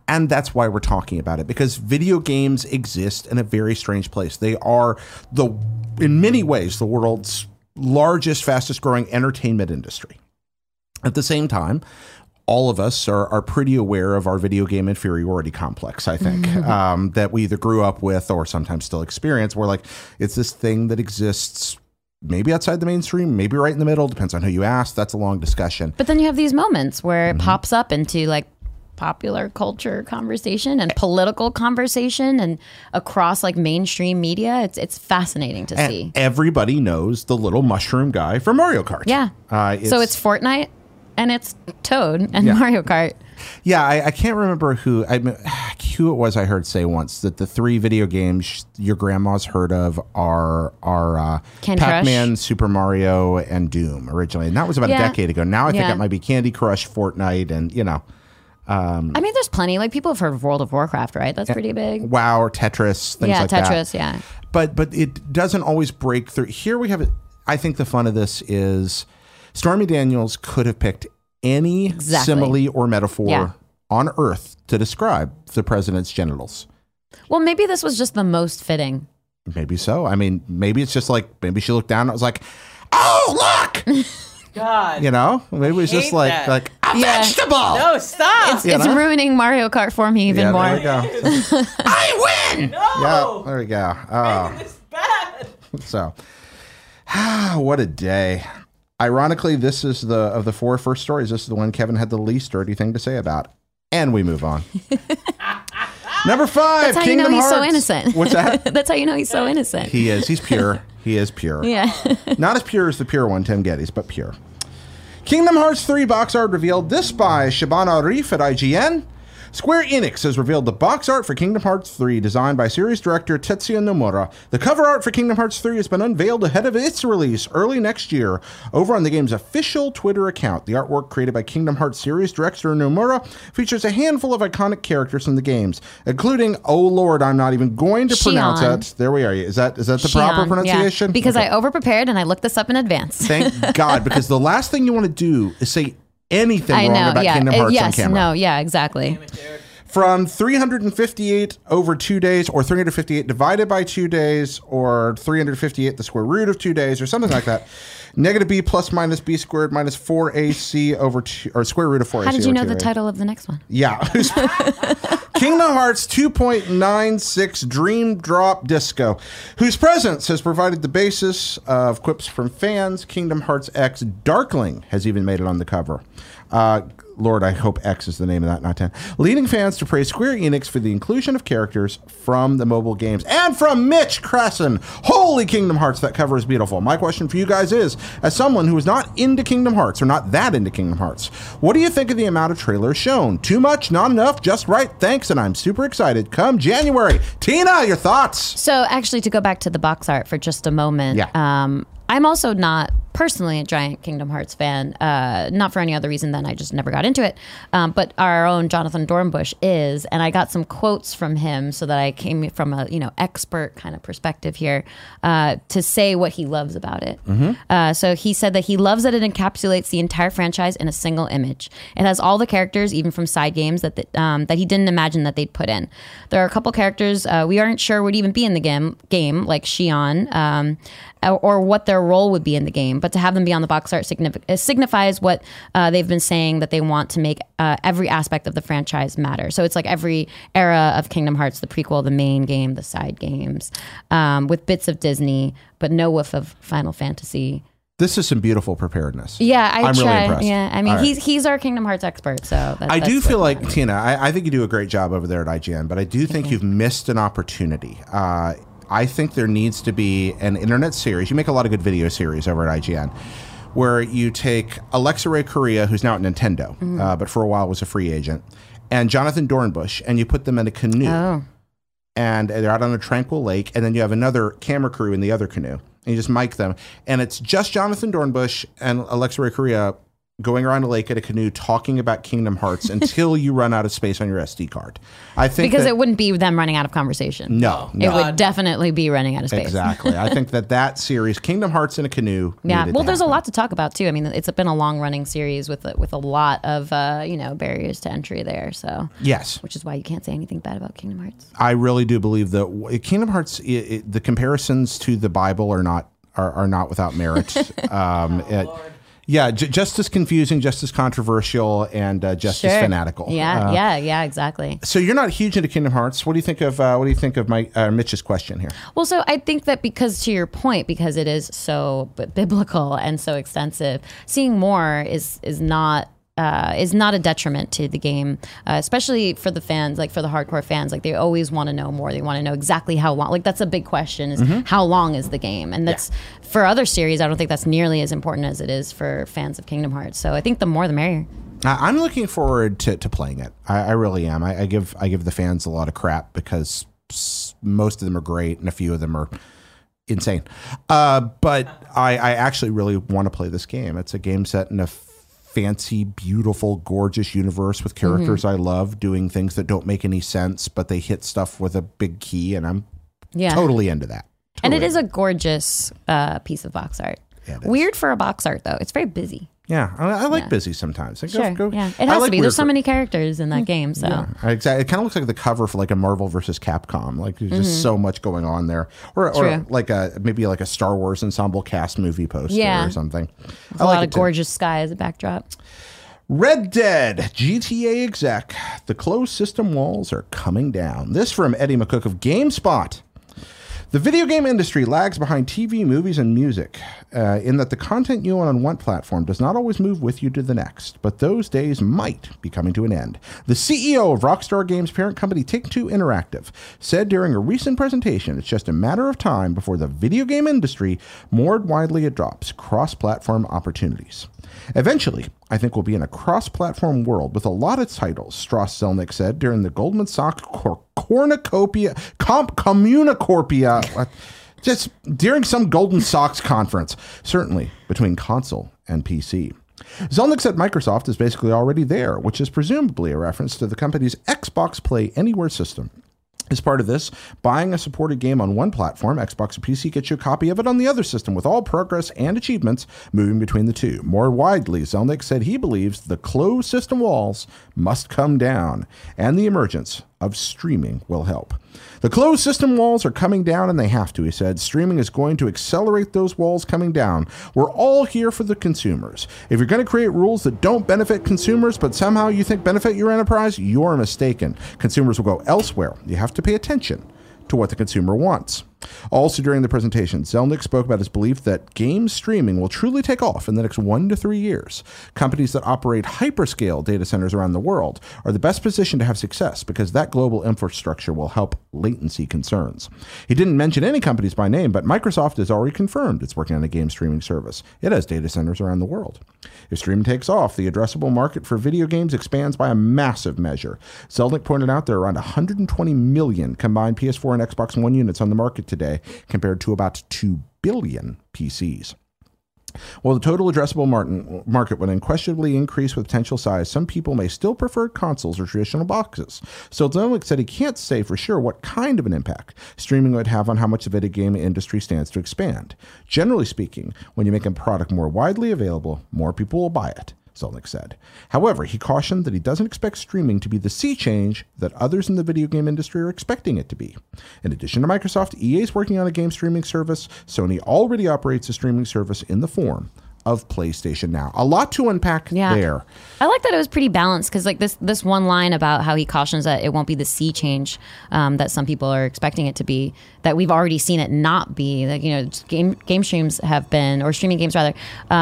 S1: And that's why we're talking about it, because video games exist in a very strange place. They are in many ways, the world's largest, fastest growing entertainment industry. At the same time, all of us are pretty aware of our video game inferiority complex, I think, that we either grew up with or sometimes still experience, where like it's this thing that exists maybe outside the mainstream, maybe right in the middle, depends on who you ask. That's a long discussion.
S2: But then you have these moments where it pops up into like popular culture conversation and political conversation and across like mainstream media. It's fascinating to see.
S1: Everybody knows the little mushroom guy from Mario Kart.
S2: Yeah. So it's Fortnite and it's Toad and Mario Kart.
S1: Yeah, I can't remember who it was I heard say once that the 3 video games your grandma's heard of are Pac-Man, Super Mario, and Doom originally. And that was about a decade ago. Now I think it might be Candy Crush, Fortnite, and, you know.
S2: I mean, there's plenty. Like, people have heard of World of Warcraft, right? That's pretty big.
S1: WoW or Tetris, things like that.
S2: Yeah, Tetris, yeah.
S1: But it doesn't always break through. Here we have it. I think the fun of this is Stormy Daniels could have picked any simile or metaphor on Earth to describe the president's genitals.
S2: Well, maybe this was just the most fitting.
S1: Maybe so. I mean, maybe it's just like, maybe she looked down and was like, oh, look!
S3: God.
S1: You know? Maybe it was just like a vegetable!
S3: No, stop!
S2: It's ruining Mario Kart for me even more.
S1: There we go. I win!
S3: No!
S1: Yeah, there we go. Oh.
S3: Making this bad!
S1: So, what a day. Ironically, this is of the 4 first stories, this is the one Kevin had the least dirty thing to say about. And we move on. Number 5,
S2: That's how
S1: Kingdom
S2: you know
S1: Hearts.
S2: he's so innocent.
S1: What's that?
S2: That's how you know he's so innocent.
S1: He is. He's pure. He is pure.
S2: Yeah.
S1: Not as pure as the pure one, Tim Geddes, but pure. Kingdom Hearts 3 box art revealed. This by Shabana Arif at IGN. Square Enix has revealed the box art for Kingdom Hearts 3, designed by series director Tetsuya Nomura. The cover art for Kingdom Hearts 3 has been unveiled ahead of its release early next year over on the game's official Twitter account. The artwork, created by Kingdom Hearts series director Nomura, features a handful of iconic characters in the games, including, oh Lord, I'm not even going to pronounce it. There we are. Is that the proper pronunciation?
S2: Yeah. Because I overprepared and I looked this up in advance.
S1: Thank God, because the last thing you want to do is say anything wrong about Kingdom Hearts on camera.
S2: No, yeah, exactly.
S1: From 358 over 2 days, or 358 divided by 2 days, or 358 the square root of 2 days, or something like that. Negative b plus minus b squared minus 4ac over 2, or square root of 4ac.
S2: How did you know the title of the next one?
S1: Yeah. Kingdom Hearts 2.96 Dream Drop Disco, whose presence has provided the basis of quips from fans. Kingdom Hearts X Darkling has even made it on the cover. Lord, I hope X is the name of that, not 10. Leading fans to praise Square Enix for the inclusion of characters from the mobile games. And from Mitch Cresson. Holy Kingdom Hearts, that cover is beautiful. My question for you guys is, as someone who is not into Kingdom Hearts, or not that into Kingdom Hearts, what do you think of the amount of trailers shown? Too much? Not enough? Just right? Thanks, and I'm super excited. Come January. Tina, your thoughts?
S2: So actually, to go back to the box art for just a moment, I'm also not personally a giant Kingdom Hearts fan, not for any other reason than I just never got into it. But our own Jonathan Dornbush is, and I got some quotes from him so that I came from a expert kind of perspective here to say what he loves about it. So he said that he loves that it encapsulates the entire franchise in a single image. It has all the characters, even from side games that he didn't imagine that they'd put in. There are a couple characters we aren't sure would even be in the game like Xion, or what their role would be in the game. But to have them be on the box art signifies what they've been saying, that they want to make every aspect of the franchise matter. So it's like every era of Kingdom Hearts, the prequel, the main game, the side games, with bits of Disney, but no whiff of Final Fantasy.
S1: This is some beautiful preparedness.
S2: Yeah, I'm
S1: really impressed.
S2: Yeah, I mean, he's our Kingdom Hearts expert, so
S1: I do feel like, Tina, I think you do a great job over there at IGN, but I do think you've missed an opportunity. I think there needs to be an internet series. You make a lot of good video series over at IGN, where you take Alexa Ray Correa, who's now at Nintendo, but for a while was a free agent, and Jonathan Dornbush, and you put them in a canoe. And they're out on a tranquil lake, and then you have another camera crew in the other canoe, and you just mic them. And it's just Jonathan Dornbush and Alexa Ray Correa going around a lake at a canoe talking about Kingdom Hearts until you run out of space on your SD card. I think
S2: because it wouldn't be them running out of conversation.
S1: No.
S2: It would definitely be running out of space.
S1: Exactly. I think that series, Kingdom Hearts in a canoe.
S2: Yeah. Well, there's a lot to talk about too. I mean, it's been a long running series with a lot of barriers to entry there. So
S1: yes,
S2: which is why you can't say anything bad about Kingdom Hearts.
S1: I really do believe that Kingdom Hearts, the comparisons to the Bible are not without merit. Yeah, just as confusing, just as controversial, and just as fanatical.
S2: Yeah, exactly.
S1: So you're not huge into Kingdom Hearts. What do you think of Mitch's question here?
S2: Well, so I think that because to your point, because it is so biblical and so extensive, seeing more is not a detriment to the game, especially for the fans, like for the hardcore fans. Like they always want to know more. They want to know exactly how long. Like that's a big question: is how long is the game? And that's for other series. I don't think that's nearly as important as it is for fans of Kingdom Hearts. So I think the more the merrier.
S1: I'm looking forward to playing it. I really am. I give the fans a lot of crap because most of them are great and a few of them are insane. But I actually really want to play this game. It's a game set in a fancy, beautiful, gorgeous universe with characters I love doing things that don't make any sense, but they hit stuff with a big key, and I'm totally into that.
S2: And it is a gorgeous piece of box art. Yeah, weird for a box art, though. It's very busy.
S1: Yeah, I like busy sometimes.
S2: It has to be. There's so many characters in that game. So
S1: exactly, it kind of looks like the cover for like a Marvel versus Capcom. Like there's just so much going on there, or like maybe a Star Wars ensemble cast movie poster or something.
S2: A lot of gorgeous sky as a backdrop.
S1: Red Dead GTA exec. The closed system walls are coming down. This from Eddie McCook of GameSpot. The video game industry lags behind TV, movies, and music in that the content you own on one platform does not always move with you to the next, but those days might be coming to an end. The CEO of Rockstar Games' parent company Take-Two Interactive said during a recent presentation it's just a matter of time before the video game industry more widely adopts cross-platform opportunities. Eventually, I think we'll be in a cross-platform world with a lot of titles, Strauss Zelnick said during the Goldman Sachs Communicorpia, just during some Goldman Sachs conference, certainly between console and PC. Zelnick said Microsoft is basically already there, which is presumably a reference to the company's Xbox Play Anywhere system. As part of this, buying a supported game on one platform, Xbox or PC, gets you a copy of it on the other system with all progress and achievements moving between the two. More widely, Zelnick said he believes the closed system walls must come down, and the emergence of streaming will help. The closed system walls are coming down, and they have to, he said. Streaming is going to accelerate those walls coming down. We're all here for the consumers. If you're going to create rules that don't benefit consumers, but somehow you think benefit your enterprise, you're mistaken. Consumers will go elsewhere. You have to pay attention to what the consumer wants. Also during the presentation, Zelnick spoke about his belief that game streaming will truly take off in the next 1 to 3 years. Companies that operate hyperscale data centers around the world are the best positioned to have success because that global infrastructure will help latency concerns. He didn't mention any companies by name, but Microsoft has already confirmed it's working on a game streaming service. It has data centers around the world. If streaming takes off, the addressable market for video games expands by a massive measure. Zelnick pointed out there are around 120 million combined PS4 and Xbox One units on the market today, compared to about 2 billion PCs. While the total addressable market would unquestionably increase with potential size, some people may still prefer consoles or traditional boxes. So Zelnick said he can't say for sure what kind of an impact streaming would have on how much the video game industry stands to expand. Generally speaking, when you make a product more widely available, more people will buy it, Zelnick said. However, he cautioned that he doesn't expect streaming to be the sea change that others in the video game industry are expecting it to be. In addition to Microsoft, EA is working on a game streaming service. Sony already operates a streaming service in the form of PlayStation Now. A lot to unpack there.
S2: I like that it was pretty balanced because like this one line about how he cautions that it won't be the sea change that some people are expecting it to be, that we've already seen it not be. Like, you know, game streams have been, or streaming games rather,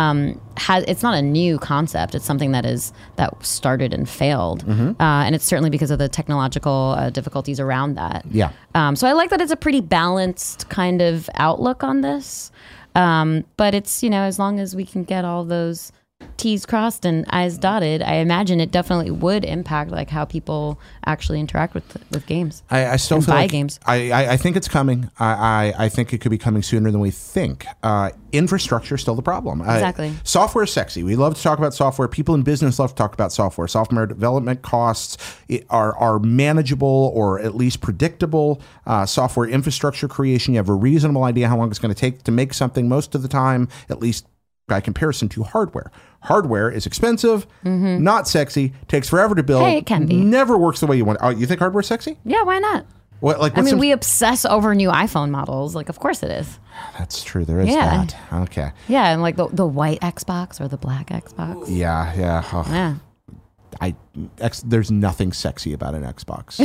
S2: it's not a new concept. It's something that started and failed, and it's certainly because of the technological difficulties around that.
S1: Yeah.
S2: So I like that it's a pretty balanced kind of outlook on this. But it's, you know, as long as we can get all those T's crossed and I's dotted, I imagine it definitely would impact like how people actually interact with games.
S1: I still
S2: and
S1: feel
S2: buy
S1: like
S2: games.
S1: I think it's coming. I think it could be coming sooner than we think. Infrastructure is still the problem.
S2: Exactly.
S1: Software is sexy. We love to talk about software. People in business love to talk about software. Software development costs are manageable or at least predictable. Software infrastructure creation, you have a reasonable idea how long it's going to take to make something most of the time, at least by comparison to hardware. Hardware is expensive, not sexy, takes forever to build.
S2: Hey, it can be.
S1: Never works the way you want. Oh, you think hardware's sexy?
S2: Yeah, why not?
S1: What, like,
S2: I mean, we obsess over new iPhone models. Like, of course it is.
S1: That's true. There is
S2: Yeah.
S1: that. Okay.
S2: Yeah, and like the white Xbox or the black Xbox.
S1: Yeah. Oh,
S2: Yeah.
S1: there's nothing sexy about an Xbox.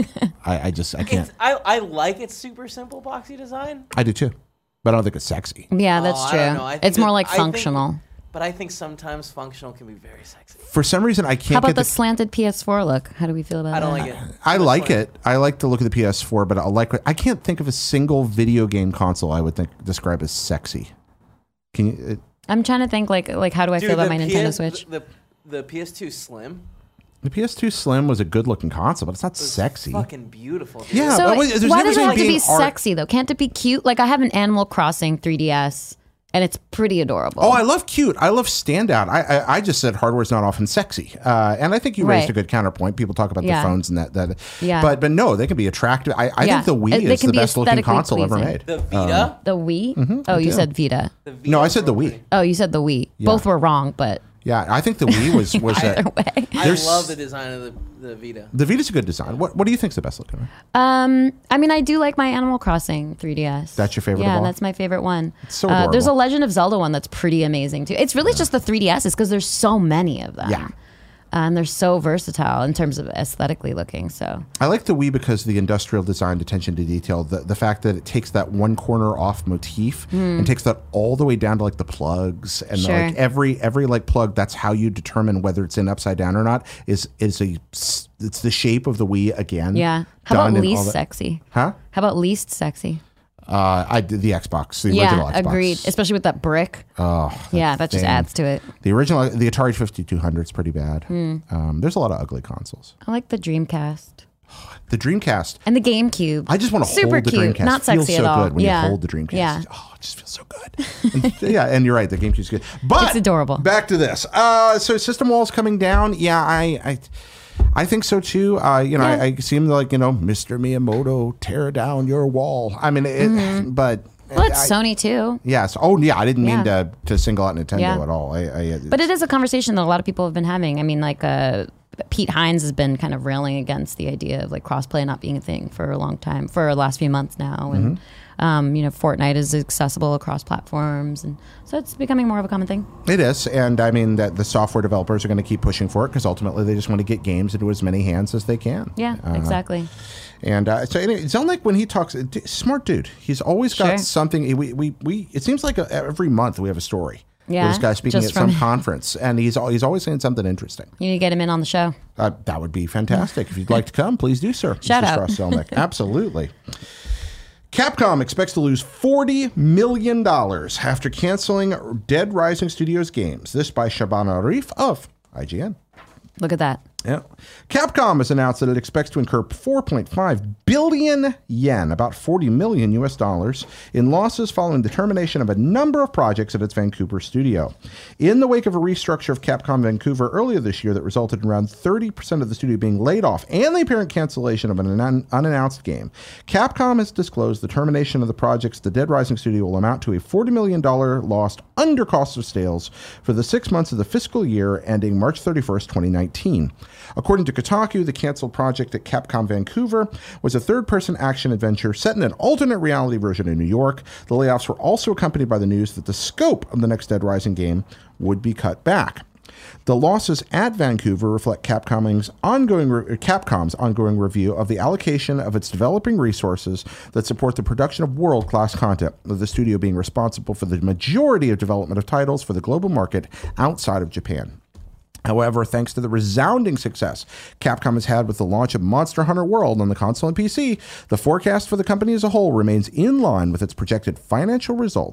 S1: I can't.
S3: I like its super simple boxy design.
S1: I do too, but I don't think it's sexy.
S2: Yeah, that's
S3: I
S2: true.
S3: don't know. I think
S2: It's more
S3: that-
S2: like
S3: I think-
S2: functional.
S3: But I think sometimes functional can be very sexy.
S1: For some reason, I
S2: How
S1: can't
S2: about
S1: get
S2: the slanted PS4 look? How do we feel about
S3: I
S2: that?
S3: don't like it.
S1: I like it. I like the look of the PS4, but I can't think of a single video game console I would describe as sexy. Can you?
S2: I'm trying to think like how do I
S3: Dude,
S2: feel about
S3: the
S2: my Nintendo Switch?
S3: The PS2 Slim.
S1: The PS2 Slim was a good looking console, but it's not
S3: Was
S1: sexy.
S3: Fucking beautiful. Dude.
S1: Yeah,
S2: So
S1: but there's
S2: why
S1: never
S2: does it
S1: been
S2: have to be
S1: being art-
S2: sexy though? Can't it be cute? Like I have an Animal Crossing 3DS and it's pretty adorable.
S1: Oh, I love cute. I love standout. I just said hardware's not often sexy, and I think you raised
S2: Right.
S1: a good counterpoint. People talk about
S2: Yeah.
S1: the phones and that.
S2: Yeah.
S1: But no, they can be attractive. I
S2: Yeah.
S1: think the Wii
S2: They
S1: is
S2: can
S1: the
S2: be
S1: best looking
S2: aesthetically
S1: console ever
S2: pleasing.
S1: made.
S3: The Vita.
S2: The Wii? Oh, you
S1: do.
S2: said Vita.
S3: The Vita
S1: No, I said the
S3: was
S1: Wii.
S3: pretty.
S2: Oh, you said the Wii. Both were wrong, but
S1: Yeah, I think the Wii was
S2: either way.
S3: I
S1: There's-
S3: love the design of the Vita.
S1: the Vita's a good design. What do you think's the best looking?
S2: I mean, I do like my Animal Crossing 3DS.
S1: That's your favorite of
S2: Yeah,
S1: all?
S2: that's my favorite one.
S1: It's so adorable.
S2: There's a Legend of Zelda one that's pretty amazing too. It's really just the 3DSs because there's so many of them.
S1: Yeah.
S2: And they're so versatile in terms of aesthetically looking. So
S1: I like the Wii because of the industrial design, attention to detail, the fact that it takes that one corner off motif and takes that all the way down to like the plugs and
S2: Sure.
S1: like every like plug. That's how you determine whether it's in upside down or not. It's the shape of the Wii again.
S2: yeah. How
S1: done
S2: about
S1: in all
S2: least
S1: that-
S2: sexy?
S1: Huh?
S2: How about least sexy?
S1: I did the Xbox, the original
S2: Yeah,
S1: Xbox.
S2: agreed. Especially with that brick.
S1: Oh,
S2: Yeah, that just
S1: thing.
S2: adds to it.
S1: The Atari 5200 is pretty bad.
S2: Hmm.
S1: There's a lot of ugly consoles.
S2: I like the Dreamcast
S1: The Dreamcast.
S2: and the GameCube.
S1: I just want to
S2: Super
S1: hold the
S2: cute.
S1: Dreamcast.
S2: Not
S1: It feels
S2: sexy
S1: so
S2: at all.
S1: good when
S2: Yeah.
S1: you hold the Dreamcast.
S2: Yeah.
S1: Oh, it just feels so good. Yeah, and you're right. The GameCube's good. But
S2: It's adorable.
S1: Back to this. So System Wall's coming down. Yeah, I think so too.
S2: Yeah.
S1: I seem like, Mr. Miyamoto, tear down your wall. I mean, but.
S2: Well, it's Sony too.
S1: Yes. Oh, yeah. I didn't mean
S2: Yeah.
S1: to single out Nintendo
S2: Yeah.
S1: at all.
S2: But it is a conversation that a lot of people have been having. I mean, like Pete Hines has been kind of railing against the idea of like crossplay not being a thing for a long time, for the last few months now. And, Fortnite is accessible across platforms. And so it's becoming more of a common thing.
S1: It is, and I mean that the software developers are going to keep pushing for it because ultimately they just want to get games into as many hands as they can.
S2: Yeah, exactly.
S1: And so anyway, Zelnick, when he talks, smart dude. He's always got
S2: Sure.
S1: something. We it seems like every month we have a story.
S2: Yeah,
S1: This guy speaking at
S2: just
S1: some
S2: from-
S1: conference, and he's always saying something interesting.
S2: You need to get him in on the show.
S1: That would be fantastic. If you'd like to come, please do, sir.
S2: Shout
S1: Mr.
S2: out.
S1: Strauss Zelnick. Absolutely. Capcom expects to lose $40 million after canceling Dead Rising Studios games. This by Shabana Arif of IGN.
S2: Look at that.
S1: Yeah. Capcom has announced that it expects to incur 4.5 billion yen, about $40 million US, in losses following the termination of a number of projects at its Vancouver studio. In the wake of a restructure of Capcom Vancouver earlier this year that resulted in around 30% of the studio being laid off and the apparent cancellation of an unannounced game, Capcom has disclosed the termination of the projects at the Dead Rising studio will amount to a $40 million loss under cost of sales for the 6 months of the fiscal year ending March 31st, 2019. According to Kotaku, the canceled project at Capcom Vancouver was a third-person action adventure set in an alternate reality version in New York. The layoffs were also accompanied by the news that the scope of the next Dead Rising game would be cut back. The losses at Vancouver reflect Capcom's ongoing review of the allocation of its developing resources that support the production of world-class content, with the studio being responsible for the majority of development of titles for the global market outside of Japan. However, thanks to the resounding success Capcom has had with the launch of Monster Hunter World on the console and PC, the forecast for the company as a whole remains in line with its projected financial results,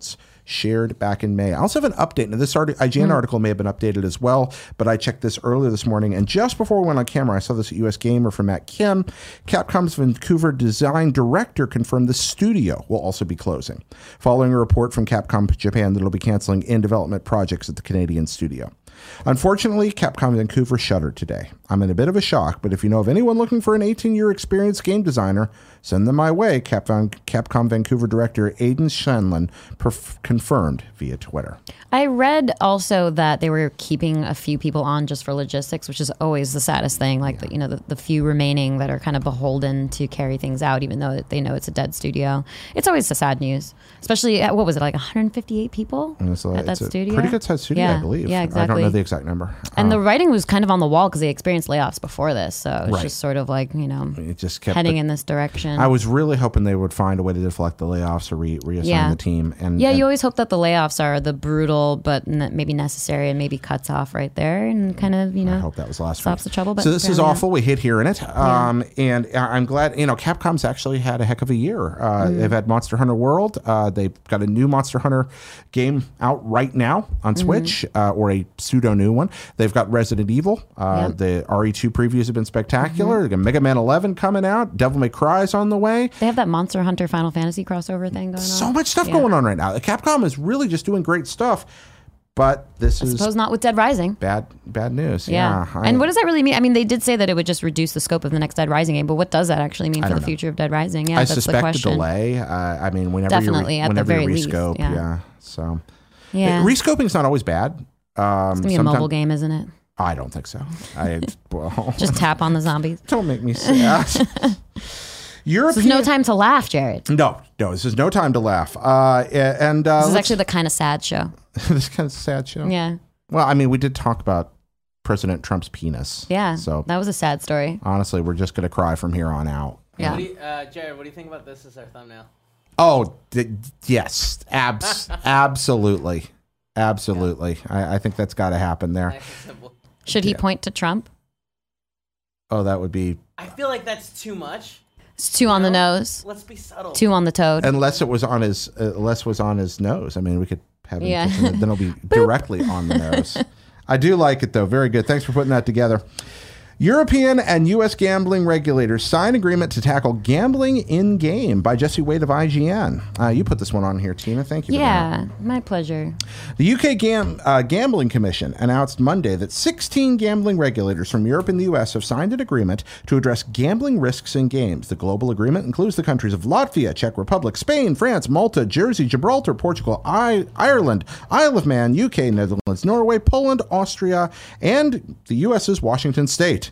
S1: shared back in May. I also have an update. Now, this IGN article may have been updated as well, but I checked this earlier this morning, and just before we went on camera, I saw this at US Gamer from Matt Kim. Capcom's Vancouver design director confirmed the studio will also be closing, following a report from Capcom Japan that it'll be canceling in-development projects at the Canadian studio. Unfortunately, Capcom Vancouver shuttered today. I'm in a bit of a shock, but if you know of anyone looking for an 18-year experienced game designer, send them my way, Capcom Vancouver director Aidan Shanlin confirmed via Twitter.
S2: I read also that they were keeping a few people on just for logistics, which is always the saddest thing. Like, the few remaining that are kind of beholden to carry things out, even though they know it's a dead studio. It's always the sad news, especially at, what was it, like 158 people at that studio?
S1: Pretty good sized studio,
S2: yeah.
S1: I believe.
S2: Yeah, exactly.
S1: I don't know the exact number.
S2: And the writing was kind of on the wall because they experienced layoffs before this. So it's
S1: Right.
S2: just sort of like,
S1: it just kept
S2: heading in this direction.
S1: I was really hoping they would find a way to deflect the layoffs or reassign the team. And
S2: you always hope that the layoffs are the brutal but maybe necessary and maybe cuts off right there and kind of,
S1: I hope that was last
S2: stops
S1: week.
S2: the trouble. But
S1: So this is
S2: apparently
S1: awful. We hate hearing it. And I'm glad, Capcom's actually had a heck of a year. They've had Monster Hunter World. They've got a new Monster Hunter game out right now on Switch, or a pseudo new one. They've got Resident Evil. The RE2 previews have been spectacular. They got Mega Man 11 coming out. Devil May Cry is on the way.
S2: They have that Monster Hunter Final Fantasy crossover thing going on.
S1: So much stuff going on right now. Capcom is really just doing great stuff. But this is
S2: suppose not with Dead Rising.
S1: Bad news.
S2: Yeah. And what does that really mean? I mean, they did say that it would just reduce the scope of the next Dead Rising game, but what does that actually mean for the future of Dead Rising? Yeah,
S1: I
S2: that's
S1: suspect
S2: the question.
S1: a delay. I mean, whenever
S2: Definitely,
S1: you
S2: at the very least,
S1: rescope, So
S2: yeah,
S1: rescoping's not always bad.
S2: It's gonna be a mobile game, isn't it?
S1: I don't think so.
S2: Just tap on the zombies.
S1: Don't make me sad.
S2: This is no time to laugh, Jared.
S1: No, this is no time to laugh. This
S2: is actually the kind of sad show.
S1: This kind of sad show.
S2: Yeah.
S1: Well, I mean, we did talk about President Trump's penis.
S2: Yeah.
S1: So
S2: that was a sad story.
S1: Honestly, we're just going to cry from here on out.
S2: Yeah.
S3: Jared, what do you think about this as our thumbnail?
S1: Oh, yes. Absolutely. Absolutely. I think that's got to happen there.
S3: Nice and simple.
S2: Should he point to Trump?
S1: Oh, that would be...
S3: I feel like that's too much.
S2: It's too on the nose.
S3: Let's be subtle.
S2: Too on the toad.
S1: Unless it was on his nose. I mean, we could have him then it'll be directly on the nose. I do like it, though. Very good. Thanks for putting that together. European and U.S. gambling regulators sign agreement to tackle gambling in-game by Jesse Wade of IGN. You put this one on here, Tina. Thank you for that.
S2: Yeah, my pleasure.
S1: The UK Gambling Commission announced Monday that 16 gambling regulators from Europe and the U.S. have signed an agreement to address gambling risks in games. The global agreement includes the countries of Latvia, Czech Republic, Spain, France, Malta, Jersey, Gibraltar, Portugal, Ireland, Isle of Man, UK, Netherlands, Norway, Poland, Austria, and the U.S.'s Washington State.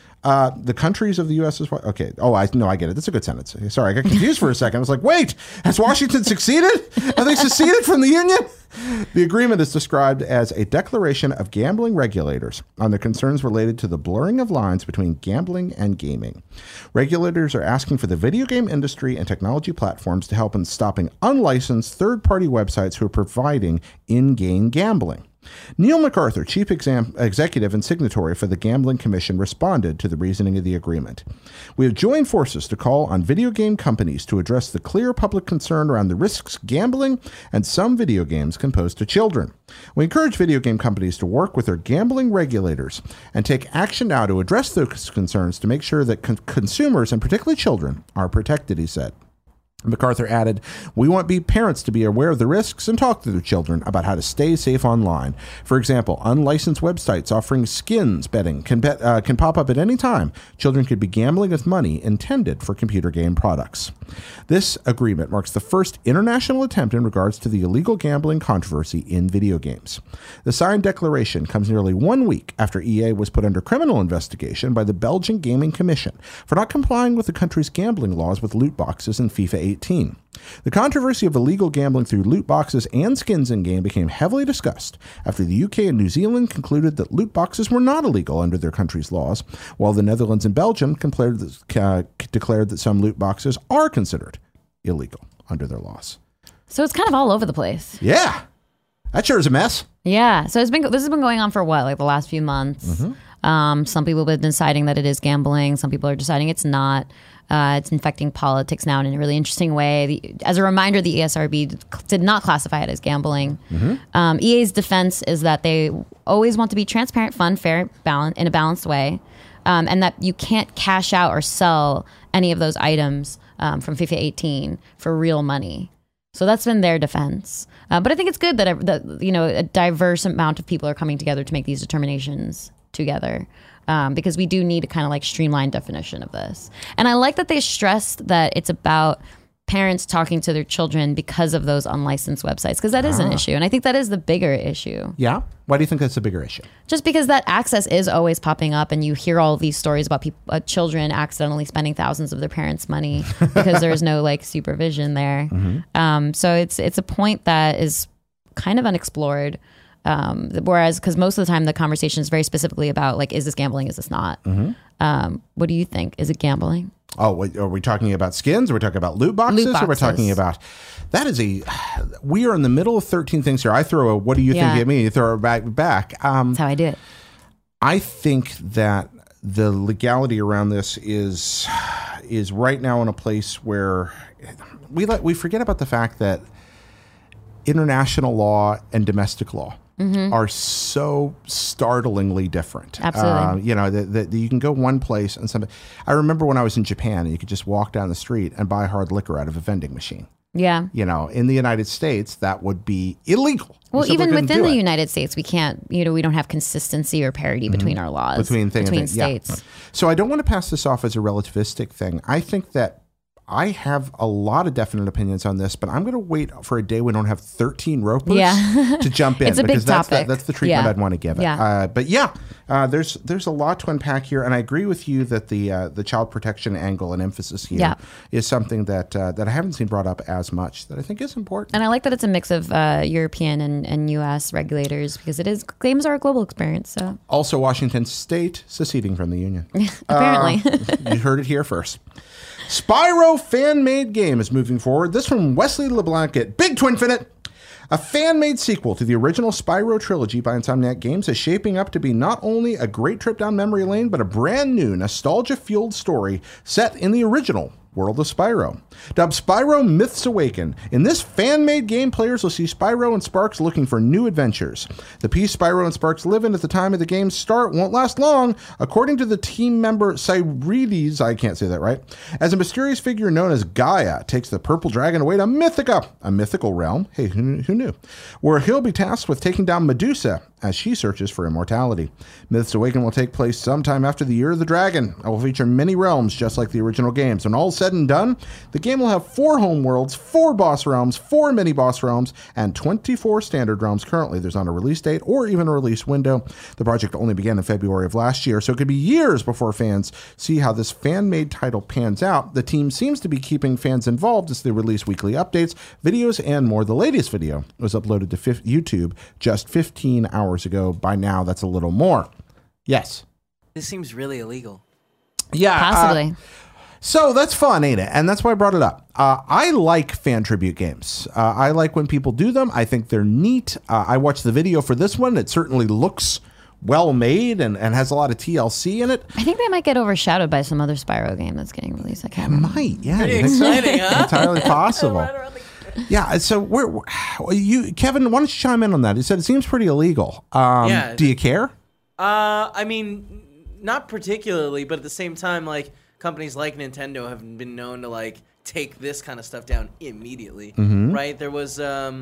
S1: The countries of the U.S. is okay. Oh, I get it. That's a good sentence. Sorry, I got confused for a second. I was like, wait, has Washington succeeded? Have they seceded from the Union? The agreement is described as a declaration of gambling regulators on the concerns related to the blurring of lines between gambling and gaming. Regulators are asking for the video game industry and technology platforms to help in stopping unlicensed third-party websites who are providing in-game gambling. Neil MacArthur, chief executive and signatory for the Gambling Commission, responded to the reasoning of the agreement. We have joined forces to call on video game companies to address the clear public concern around the risks gambling and some video games can pose to children. We encourage video game companies to work with their gambling regulators and take action now to address those concerns to make sure that consumers, and particularly children, are protected, he said. MacArthur added, "We want parents to be aware of the risks and talk to their children about how to stay safe online. For example, unlicensed websites offering skins betting can pop up at any time. Children could be gambling with money intended for computer game products." This agreement marks the first international attempt in regards to the illegal gambling controversy in video games. The signed declaration comes nearly 1 week after EA was put under criminal investigation by the Belgian Gaming Commission for not complying with the country's gambling laws with loot boxes in FIFA 18. The controversy of illegal gambling through loot boxes and skins in-game became heavily discussed after the UK and New Zealand concluded that loot boxes were not illegal under their country's laws, while the Netherlands and Belgium declared that some loot boxes are considered illegal under their laws.
S2: So it's kind of all over the place.
S1: Yeah. That sure is a mess.
S2: Yeah. So this has been going on for what, like the last few months?
S1: Mm-hmm.
S2: Some people have been deciding that it is gambling. Some people are deciding it's not. It's infecting politics now in a really interesting way. As a reminder, the ESRB did not classify it as gambling. EA's defense is that they always want to be transparent, fun, fair, in a balanced way, and that you can't cash out or sell any of those items from FIFA 18 for real money. So that's been their defense. But I think it's good that a diverse amount of people are coming together to make these determinations together. Because we do need a kind of like streamlined definition of this. And I like that they stressed that it's about parents talking to their children because of those unlicensed websites, because that is an issue. And I think that is the bigger issue.
S1: Yeah? Why do you think that's a bigger issue?
S2: Just because that access is always popping up, and you hear all these stories about children accidentally spending thousands of their parents' money because there's no like supervision there. So it's a point that is kind of unexplored. Whereas, because most of the time the conversation is very specifically about like, is this gambling? Is this not? What do you think? Is it gambling?
S1: Oh, are we talking about skins? Are we talking about loot boxes? Or are we talking about we are in the middle of 13 things here. I throw a, what do you think at me? You throw it back.
S2: That's how I do it.
S1: I think that the legality around this is right now in a place where we forget about the fact that international law and domestic law are so startlingly different.
S2: Absolutely.
S1: You can go one place and something. I remember when I was in Japan, and you could just walk down the street and buy hard liquor out of a vending machine.
S2: Yeah.
S1: In the United States, that would be illegal.
S2: Well, even within the United States, we can't, we don't have consistency or parity between our laws, between states.
S1: Yeah. So I don't want to pass this off as a relativistic thing. I think that I have a lot of definite opinions on this, but I'm going to wait for a day we don't have 13 ropers to jump in.
S2: It's a big topic.
S1: That's the treatment I'd want to give it. There's a lot to unpack here, and I agree with you that the child protection angle and emphasis here is something that I haven't seen brought up as much, that I think is important.
S2: And I like that it's a mix of European and U.S. regulators, because games are a global experience. So
S1: also Washington State seceding from the Union.
S2: Apparently.
S1: You heard it here first. Spyro fan-made game is moving forward. This from Wesley LeBlanc at Big Twinfinite. A fan-made sequel to the original Spyro trilogy by Insomniac Games is shaping up to be not only a great trip down memory lane, but a brand new nostalgia-fueled story set in the original world of Spyro. Dubbed Spyro Myths Awaken, in this fan-made game, players will see Spyro and Sparks looking for new adventures. The peace Spyro and Sparks live in at the time of the game's start won't last long, according to the team member Cyrides, I can't say that right, as a mysterious figure known as Gaia takes the purple dragon away to Mythica, a mythical realm, hey, who knew, where he'll be tasked with taking down Medusa as she searches for immortality. Myths Awaken will take place sometime after the Year of the Dragon. It will feature many realms just like the original games. When all said and done, the game will have 4 home worlds, 4 boss realms, 4 mini-boss realms, and 24 standard realms. Currently, there's not a release date or even a release window. The project only began in February of last year, so it could be years before fans see how this fan-made title pans out. The team seems to be keeping fans involved as they release weekly updates, videos, and more. The latest video was uploaded to YouTube just 15 hours ago. By now, that's a little more. Yes.
S3: This seems really illegal.
S1: Yeah.
S2: Possibly.
S1: So that's fun, ain't it? And that's why I brought it up. I like fan tribute games. I like when people do them. I think they're neat. I watched the video for this one. It certainly looks well made and has a lot of TLC in it.
S2: I think they might get overshadowed by some other Spyro game that's getting released. I can't remember.
S1: Might, yeah.
S3: Pretty exciting, huh?
S1: Entirely possible. Yeah, so Kevin, why don't you chime in on that? You said it seems pretty illegal. Do you care?
S3: I mean, not particularly, but at the same time, like, companies like Nintendo have been known to, like, take this kind of stuff down immediately, right? There was,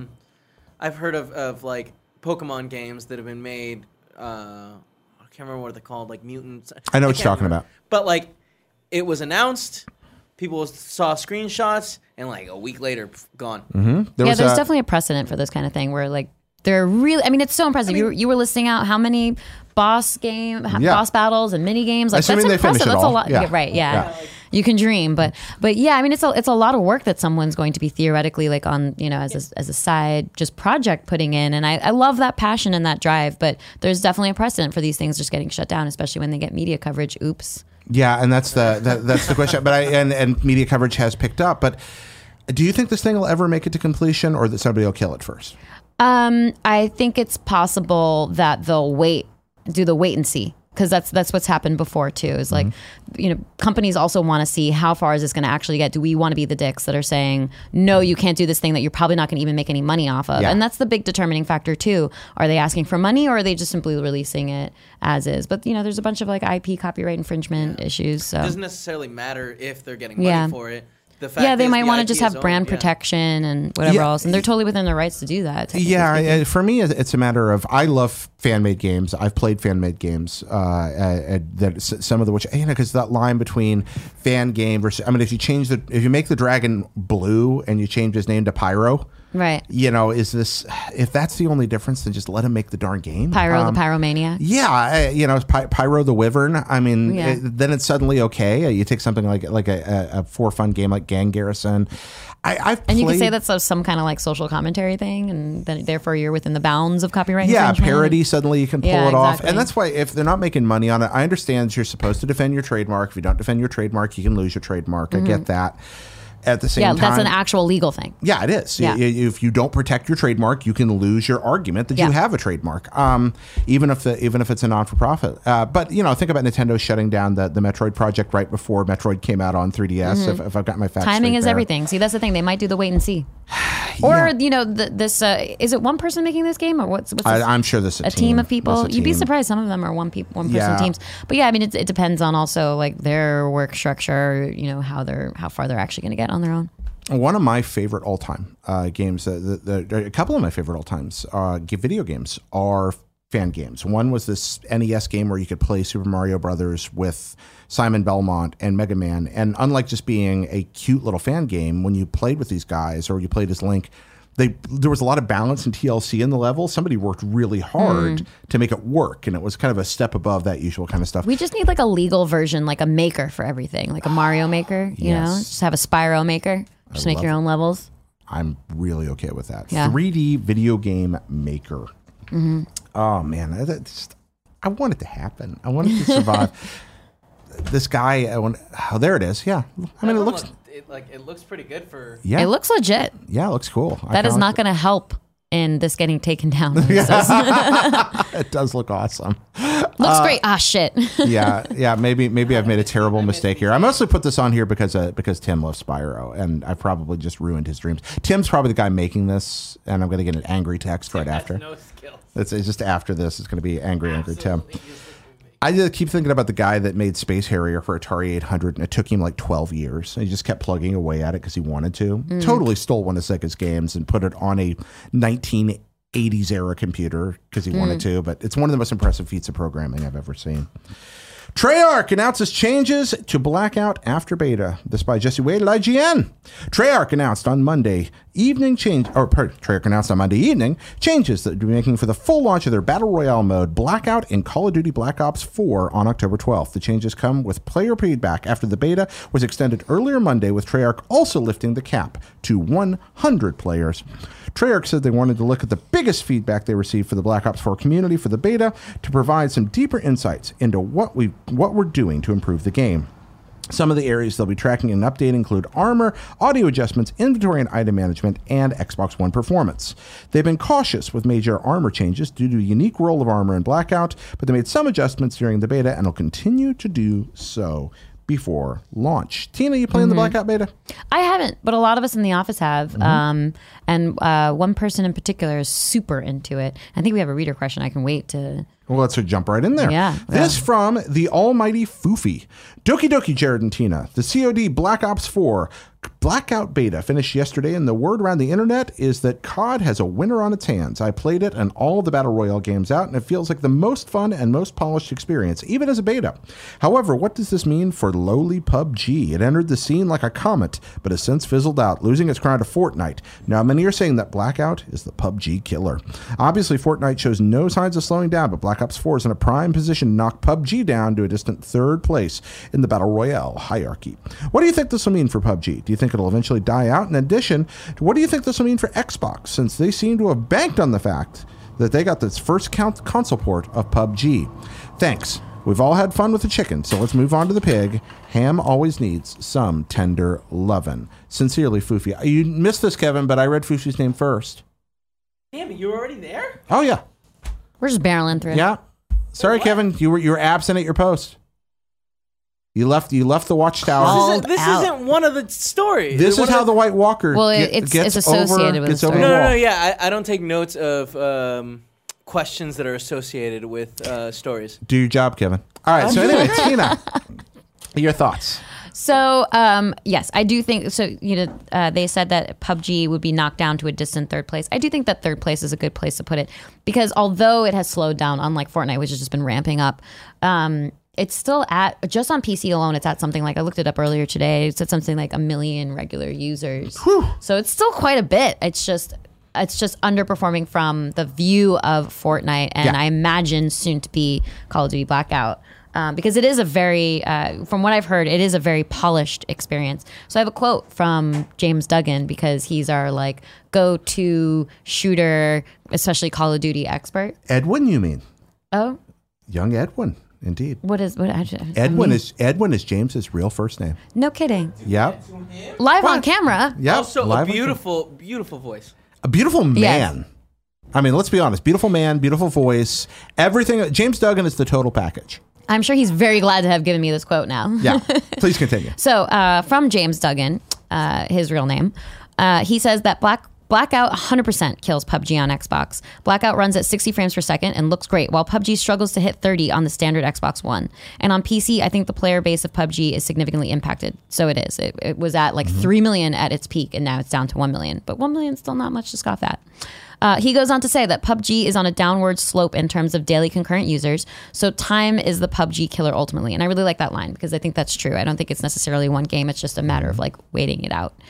S3: I've heard of like, Pokemon games that have been made, I can't remember what they're called, like, Mutants.
S1: I know what you're talking about.
S3: But, like, it was announced, people saw screenshots, and like a week later, gone.
S2: There's definitely a precedent for this kind of thing where like they're really, I mean, it's so impressive. You were listing out how many boss battles and mini games. Like,
S1: assuming
S2: that's impressive. That's a lot.
S1: Yeah.
S2: Right. Yeah. You can dream, but yeah, I mean, it's a lot of work that someone's going to be theoretically like on, as a side just project putting in. And I love that passion and that drive, but there's definitely a precedent for these things just getting shut down, especially when they get media coverage. Oops.
S1: Yeah, and that's the question. But and media coverage has picked up. But do you think this thing will ever make it to completion, or that somebody will kill it first?
S2: I think it's possible that they'll do the wait and see. because that's what's happened before too. Is like, companies also want to see how far is this going to actually get. Do we want to be the dicks that are saying no, you can't do this thing that you're probably not going to even make any money off of?
S1: Yeah.
S2: And that's the big determining factor too. Are they asking for money, or are they just simply releasing it as is? But there's a bunch of like IP copyright infringement issues. So
S3: It doesn't necessarily matter if they're getting money for it. The fact
S2: they
S3: is
S2: might
S3: the
S2: want to
S3: IP
S2: just
S3: is
S2: have brand
S3: owned,
S2: protection and whatever else, and they're totally within their rights to do that.
S1: For me, it's a matter of I love fan-made games. I've played fan-made games. That some of the which because that line between fan game versus if you make the dragon blue and you change his name to Pyro.
S2: Right.
S1: If that's the only difference, then just let him make the darn game.
S2: Pyro the Pyromaniac.
S1: Yeah, Pyro the Wyvern. I mean, then it's suddenly okay. You take something like a for fun game like Gang Garrison.
S2: And you can say that's some kind of like social commentary thing, and then therefore you're within the bounds of copyright.
S1: Yeah, parody. Suddenly you can pull it off,
S2: exactly.
S1: and that's why if they're not making money on it, I understand you're supposed to defend your trademark. If you don't defend your trademark, you can lose your trademark. I get that. At the same time,
S2: that's an actual legal thing.
S1: Yeah, it is.
S2: Yeah.
S1: If you don't protect your trademark, you can lose your argument that you have a trademark, even if it's a non-for-profit. But think about Nintendo shutting down the Metroid project right before Metroid came out on 3DS. If I've got my facts
S2: Timing
S1: straight
S2: is
S1: there.
S2: everything. See, that's the thing. They might do the wait and see. Or this is it one person making this game, or what's this?
S1: I'm sure this is
S2: a team of people. You'd be
S1: team.
S2: surprised. Some of them are one person teams. But yeah, I mean, it depends on also like their work structure. How far they're actually going to get on their own.
S1: One of my favorite all-time games, a couple of my favorite all-times video games are fan games. One was this NES game where you could play Super Mario Brothers with Simon Belmont and Mega Man. And unlike just being a cute little fan game, when you played with these guys or you played as Link, there was a lot of balance and TLC in the level. Somebody worked really hard to make it work, and it was kind of a step above that usual kind of stuff.
S2: We just need like a legal version, like a maker for everything, like a Mario Maker. You know, just have a Spyro Maker. Just make your own levels.
S1: I'm really okay with that.
S2: Yeah.
S1: 3D video game maker. Oh man, I want it to happen. I want it to survive. This guy, there it is. Yeah, I mean, it
S3: looks pretty good for.
S1: Yeah,
S2: it looks legit.
S1: Yeah, it looks cool.
S2: That is not going to help in this getting taken down.
S1: It does look awesome.
S2: Looks great. Shit.
S1: yeah. Maybe I've made a terrible mistake here. I mostly put this on here because Tim loves Spyro, and I probably just ruined his dreams. Tim's probably the guy making this, and I'm going to get an angry text right after.
S3: No skills.
S1: It's just after this. It's going to be angry Tim. I just keep thinking about the guy that made Space Harrier for Atari 800, and it took him like 12 years. And he just kept plugging away at it because he wanted to. Totally stole one of Sega's games and put it on a 1980s era computer because he wanted to. But it's one of the most impressive feats of programming I've ever seen. Treyarch announces changes to Blackout after beta. This by Jesse Wade at IGN. Treyarch announced on Monday evening changes that they'll be making for the full launch of their Battle Royale mode, Blackout in Call of Duty Black Ops 4 on October 12th. The changes come with player feedback after the beta was extended earlier Monday, with Treyarch also lifting the cap to 100 players. Treyarch said they wanted to look at the biggest feedback they received for the Black Ops 4 community for the beta to provide some deeper insights into what we're doing to improve the game. Some of the areas they'll be tracking and updating include armor, audio adjustments, inventory and item management, and Xbox One performance. They've been cautious with major armor changes due to the unique role of armor in Blackout, but they made some adjustments during the beta and will continue to do so before launch. Tina, you playing the Blackout beta?
S2: I haven't, but a lot of us in the office have. And one person in particular is super into it. I think we have a reader question. I can wait to...
S1: Well, let's jump right in there.
S2: Yeah.
S1: This from the almighty Foofy. Doki Doki, Jared and Tina. The COD Black Ops 4 Blackout beta finished yesterday, and the word around the internet is that COD has a winner on its hands. I played it and all the Battle Royale games out, and it feels like the most fun and most polished experience, even as a beta. However, what does this mean for lowly PUBG? It entered the scene like a comet, but has since fizzled out, losing its crown to Fortnite. Now, many are saying that Blackout is the PUBG killer. Obviously, Fortnite shows no signs of slowing down, but Black Ops 4 is in a prime position to knock PUBG down to a distant third place in the Battle Royale hierarchy. What do you think this will mean for PUBG? Do you think it'll eventually die out? In addition, what do you think this will mean for Xbox, since they seem to have banked on the fact that they got this first console port of PUBG? Thanks. We've all had fun with the chicken, so let's move on to the pig. Ham always needs some tender lovin'. Sincerely, Foofy. You missed this, Kevin, but I read Foofy's name first.
S3: Damn it, you were already there?
S1: Oh, yeah.
S2: We're just barreling through.
S1: Yeah. Sorry, Kevin. You were absent at your post. You left the watchtower.
S3: This isn't one of the stories.
S1: This is how the White Walker
S2: it's
S1: gets
S2: associated with the story.
S3: No. Yeah, I don't take notes of questions that are associated with stories.
S1: Do your job, Kevin. All right. So anyway, Tina, your thoughts.
S2: So, yes, I do think so. They said that PUBG would be knocked down to a distant third place. I do think that third place is a good place to put it because although it has slowed down, unlike Fortnite, which has just been ramping up, it's still just on PC alone. It's at something like I looked it up earlier today. It said something like 1 million regular users. Whew. So it's still quite a bit. It's just underperforming from the view of Fortnite, and I imagine soon to be Call of Duty Blackout. Because it is a very, from what I've heard, it is a very polished experience. So I have a quote from James Duggan because he's our go-to shooter, especially Call of Duty expert.
S1: Edwin, you mean?
S2: Oh,
S1: young Edwin, indeed.
S2: Edwin
S1: is James's real first name.
S2: No kidding.
S1: Yep.
S2: Live on camera.
S1: Yep.
S3: Also a beautiful voice.
S1: A beautiful man.
S2: Yes.
S1: I mean, let's be honest. Beautiful man, beautiful voice, everything. James Duggan is the total package.
S2: I'm sure he's very glad to have given me this quote now.
S1: Yeah, please continue.
S2: So from James Duggan, his real name, he says that Blackout 100% kills PUBG on Xbox. Blackout runs at 60 frames per second and looks great, while PUBG struggles to hit 30 on the standard Xbox One. And on PC, I think the player base of PUBG is significantly impacted. So it is. It was at 3 million at its peak, and now it's down to 1 million. But 1 million is still not much to scoff at. He goes on to say that PUBG is on a downward slope in terms of daily concurrent users, so time is the PUBG killer ultimately. And I really like that line because I think that's true. I don't think it's necessarily one game. It's just a matter of waiting it out.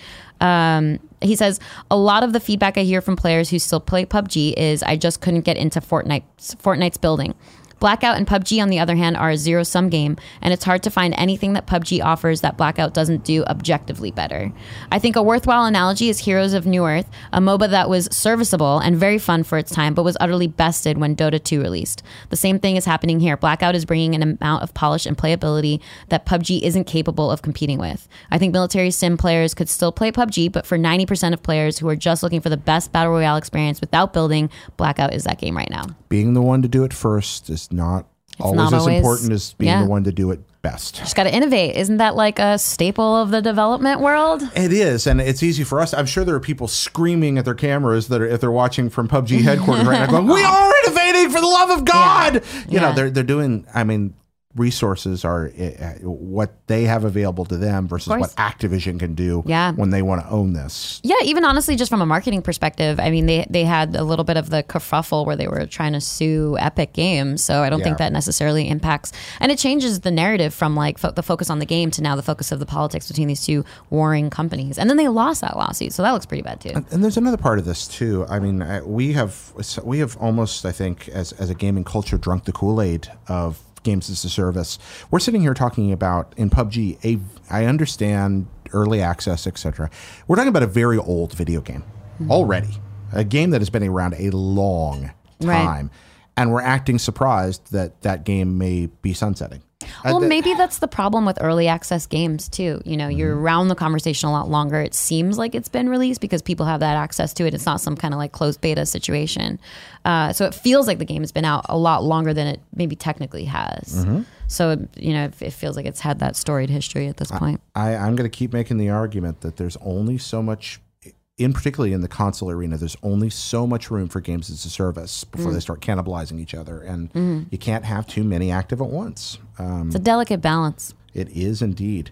S2: He says, a lot of the feedback I hear from players who still play PUBG is I just couldn't get into Fortnite's building. Blackout and PUBG, on the other hand, are a zero-sum game, and it's hard to find anything that PUBG offers that Blackout doesn't do objectively better. I think a worthwhile analogy is Heroes of Newerth, a MOBA that was serviceable and very fun for its time, but was utterly bested when Dota 2 released. The same thing is happening here. Blackout is bringing an amount of polish and playability that PUBG isn't capable of competing with. I think military sim players could still play PUBG, but for 90% of players who are just looking for the best Battle Royale experience without building, Blackout is that game right now.
S1: Being the one to do it first is not always as important as being the one to do it best.
S2: Just got to innovate. Isn't that like a staple of the development world?
S1: It is, and it's easy for us. I'm sure there are people screaming at their cameras that are, if they're watching from PUBG headquarters right now, going, "We are innovating for the love of God!" You know, they're doing. I mean, resources are what they have available to them versus what Activision can do when they want to own this.
S2: Yeah, even honestly, just from a marketing perspective, I mean, they had a little bit of the kerfuffle where they were trying to sue Epic Games, so I don't think that necessarily impacts, and it changes the narrative from the focus on the game to now the focus of the politics between these two warring companies, and then they lost that lawsuit, so that looks pretty bad too.
S1: And there's another part of this too. I mean, we have almost, I think, as a gaming culture, drunk the Kool-Aid of games as a service. We're sitting here talking about in PUBG, I understand early access, etc. We're talking about a very old video game already, a game that has been around a long time, and we're acting surprised that that game may be sunsetting.
S2: Well, maybe that's the problem with early access games too. You know, you're around the conversation a lot longer. It seems like it's been released because people have that access to it. It's not some kind of closed beta situation. So it feels like the game has been out a lot longer than it maybe technically has. So, you know, it feels like it's had that storied history at this point.
S1: I'm going to keep making the argument that there's only so much, particularly in the console arena, there's only so much room for games as a service before they start cannibalizing each other. And you can't have too many active at once.
S2: It's a delicate balance.
S1: It is indeed.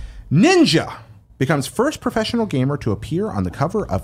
S1: Ninja becomes first professional gamer to appear on the cover of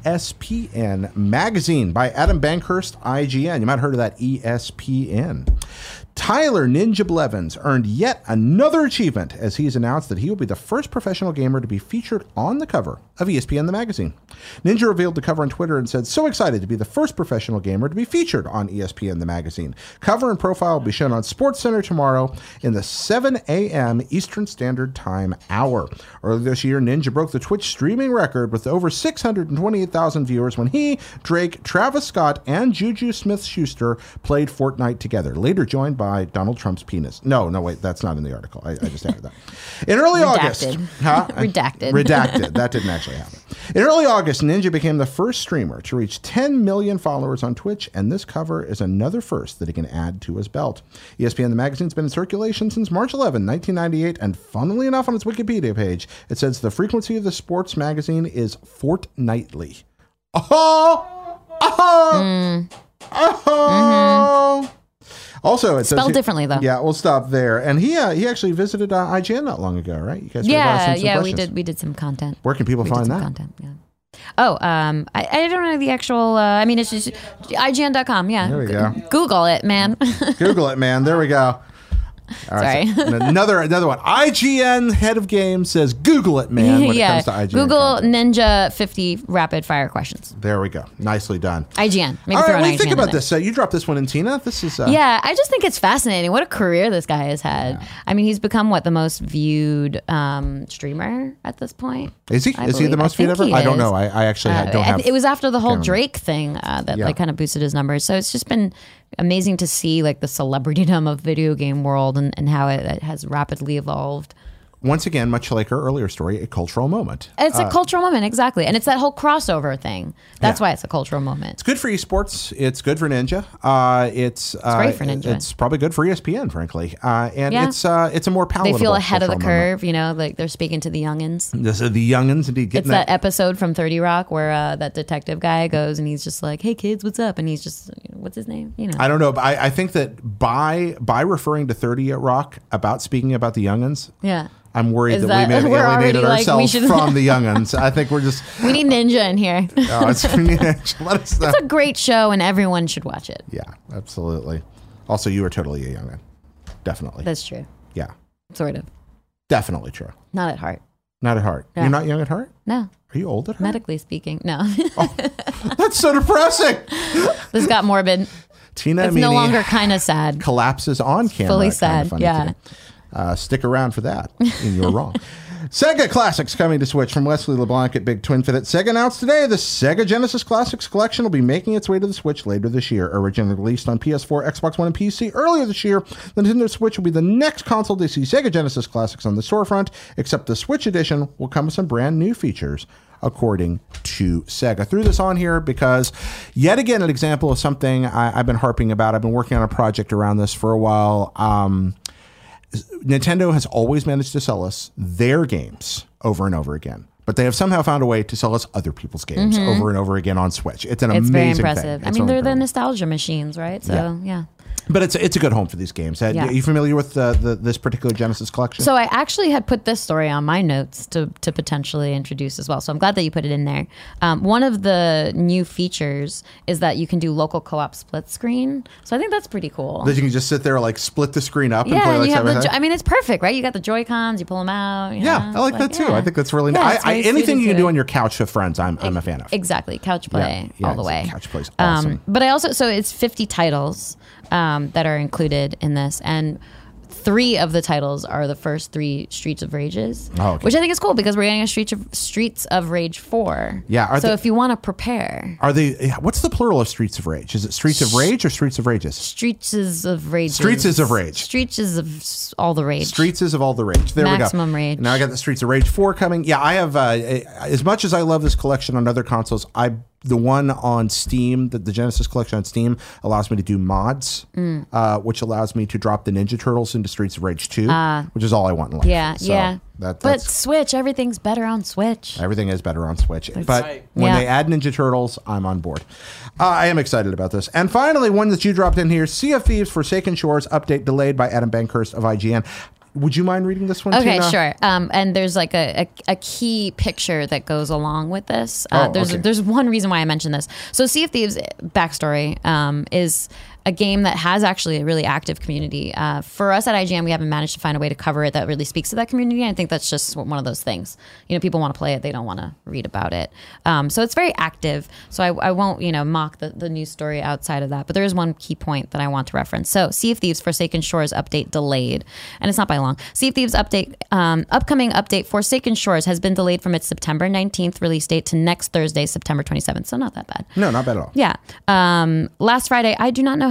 S1: ESPN magazine by Adam Bankhurst, IGN. You might have heard of that, ESPN. Tyler Ninja Blevins earned yet another achievement as he's announced that he will be the first professional gamer to be featured on the cover of ESPN the magazine. Ninja revealed the cover on Twitter and said, "So excited to be the first professional gamer to be featured on ESPN the magazine. Cover and profile will be shown on SportsCenter tomorrow in the 7 a.m. Eastern Standard Time hour." Earlier this year, Ninja broke the Twitch streaming record with over 628,000 viewers when he, Drake, Travis Scott, and Juju Smith-Schuster played Fortnite together, later joined by by Donald Trump's penis. No, wait, that's not in the article. I just added that. In early August.
S2: Redacted.
S1: Redacted. That didn't actually happen. In early August, Ninja became the first streamer to reach 10 million followers on Twitch, and this cover is another first that he can add to his belt. ESPN, the magazine's been in circulation since March 11, 1998, and funnily enough, on its Wikipedia page, it says the frequency of the sports magazine is fortnightly. Also, it says
S2: spelled differently though.
S1: Yeah, we'll stop there. And he actually visited IGN not long ago, right? You guys
S2: we did some content.
S1: Where can people find that?
S2: Content, yeah. Oh, I don't know the actual. I mean, it's just IGN.com. Yeah,
S1: there we go.
S2: Google it, man.
S1: Google it, man. There we go. All right,
S2: sorry.
S1: So another one. IGN head of games says Google it, man, when it comes to IGN.
S2: Google
S1: content.
S2: Ninja 50 rapid fire questions.
S1: There we go. Nicely done.
S2: IGN. Maybe
S1: all
S2: throw
S1: right,
S2: an
S1: what do you
S2: IGN
S1: think about
S2: in there.
S1: this? You dropped this one in, Tina. This is...
S2: Yeah, I just think it's fascinating. What a career this guy has had.
S1: Yeah.
S2: I mean, he's become, the most viewed streamer at this point?
S1: Is he? Is he the most viewed ever? I don't know. I actually don't have...
S2: It was after the whole Drake thing that kind of boosted his numbers. So it's just been amazing to see the celebritydom of video game world and how it has rapidly evolved.
S1: Once again, much like our earlier story, a cultural moment.
S2: It's a cultural moment, exactly. And it's that whole crossover thing. That's why it's a cultural moment.
S1: It's good for esports. It's good for Ninja. It's
S2: great for Ninja.
S1: It's probably good for ESPN, frankly. It's a more palatable.
S2: They feel ahead of the curve,
S1: moment.
S2: They're speaking to the youngins.
S1: This is the youngins, indeed.
S2: It's that episode from 30 Rock where that detective guy goes and he's just like, "Hey kids, what's up?" And he's just, what's his name?
S1: I don't know, but I think that by referring to 30 Rock about speaking about the youngins, I'm worried that we may have alienated ourselves from the youngins. I think we're just...
S2: We need Ninja in here.
S1: Let us know.
S2: It's a great show and everyone should watch it.
S1: Yeah, absolutely. Also, you are totally a youngin. Definitely.
S2: That's true.
S1: Yeah.
S2: Sort of.
S1: Definitely true.
S2: Not at heart.
S1: Not at heart.
S2: Yeah.
S1: You're not young at heart?
S2: No.
S1: Are you old at heart?
S2: Medically speaking, no.
S1: That's so depressing.
S2: This got morbid.
S1: Tina
S2: It's no longer kind of sad.
S1: Collapses on camera.
S2: Fully sad, yeah.
S1: Stick around for that, and you're wrong. Sega Classics coming to Switch from Wesley LeBlanc at Big Twin Fit. Sega announced today the Sega Genesis Classics Collection will be making its way to the Switch later this year. Originally released on PS4, Xbox One, and PC earlier this year, the Nintendo Switch will be the next console to see Sega Genesis Classics on the storefront, except the Switch edition will come with some brand new features, according to Sega. I threw this on here because, yet again, an example of something I've been harping about. I've been working on a project around this for a while. Nintendo has always managed to sell us their games over and over again, but they have somehow found a way to sell us other people's games over and over again on Switch. It's amazing
S2: very impressive.
S1: thing.
S2: I mean, they're the nostalgia machines, right? So, yeah.
S1: But it's a good home for these games. Are you familiar with this particular Genesis collection?
S2: So I actually had put this story on my notes to potentially introduce as well. So I'm glad that you put it in there. One of the new features is that you can do local co-op split screen. So I think that's pretty cool.
S1: That you can just sit there, split the screen up and play
S2: I mean, it's perfect, right? You got the Joy-Cons, you pull them out.
S1: I like that too. I think that's really nice. Anything you can do on your couch with friends, I'm a fan of.
S2: Exactly. Couch play all the way.
S1: Couch play's awesome.
S2: But I also, so it's 50 titles that are included in this, and 3 of the titles are the first 3 Streets of Rages, which I think is cool because we're getting a Streets of Rage 4.
S1: Yeah.
S2: So if you want to prepare,
S1: what's the plural of Streets of Rage? Is it Streets of Rage or Streets of Rages?
S2: Streets of Rage.
S1: Streets is of Rage.
S2: Streets is of all the rage.
S1: Streets is of all the rage. There
S2: Maximum
S1: we go.
S2: Rage.
S1: Now I got the Streets of Rage 4 coming. Yeah, I have. As much as I love this collection on other consoles, the one on Steam, the Genesis collection on Steam, allows me to do mods, which allows me to drop the Ninja Turtles into Streets of Rage 2, which is all I want in life.
S2: Yeah. But Switch, everything's better on Switch.
S1: Everything is better on Switch. But when they add Ninja Turtles, I'm on board. I am excited about this. And finally, one that you dropped in here, Sea of Thieves Forsaken Shores update delayed by Adam Bankhurst of IGN. Would you mind reading this one,
S2: Okay,
S1: Tina?
S2: sure. And there's a key picture that goes along with this. There's one reason why I mentioned this. So Sea of Thieves backstory is a game that has actually a really active community. For us at IGN, we haven't managed to find a way to cover it that really speaks to that community. I think that's just one of those things. People want to play it. They don't want to read about it. So it's very active. So I won't, mock the news story outside of that. But there is one key point that I want to reference. So Sea of Thieves Forsaken Shores update delayed. And it's not by long. Sea of Thieves update, upcoming update Forsaken Shores has been delayed from its September 19th release date to next Thursday, September 27th. So not that bad.
S1: No, not bad at all.
S2: Yeah. Last Friday, I do not know how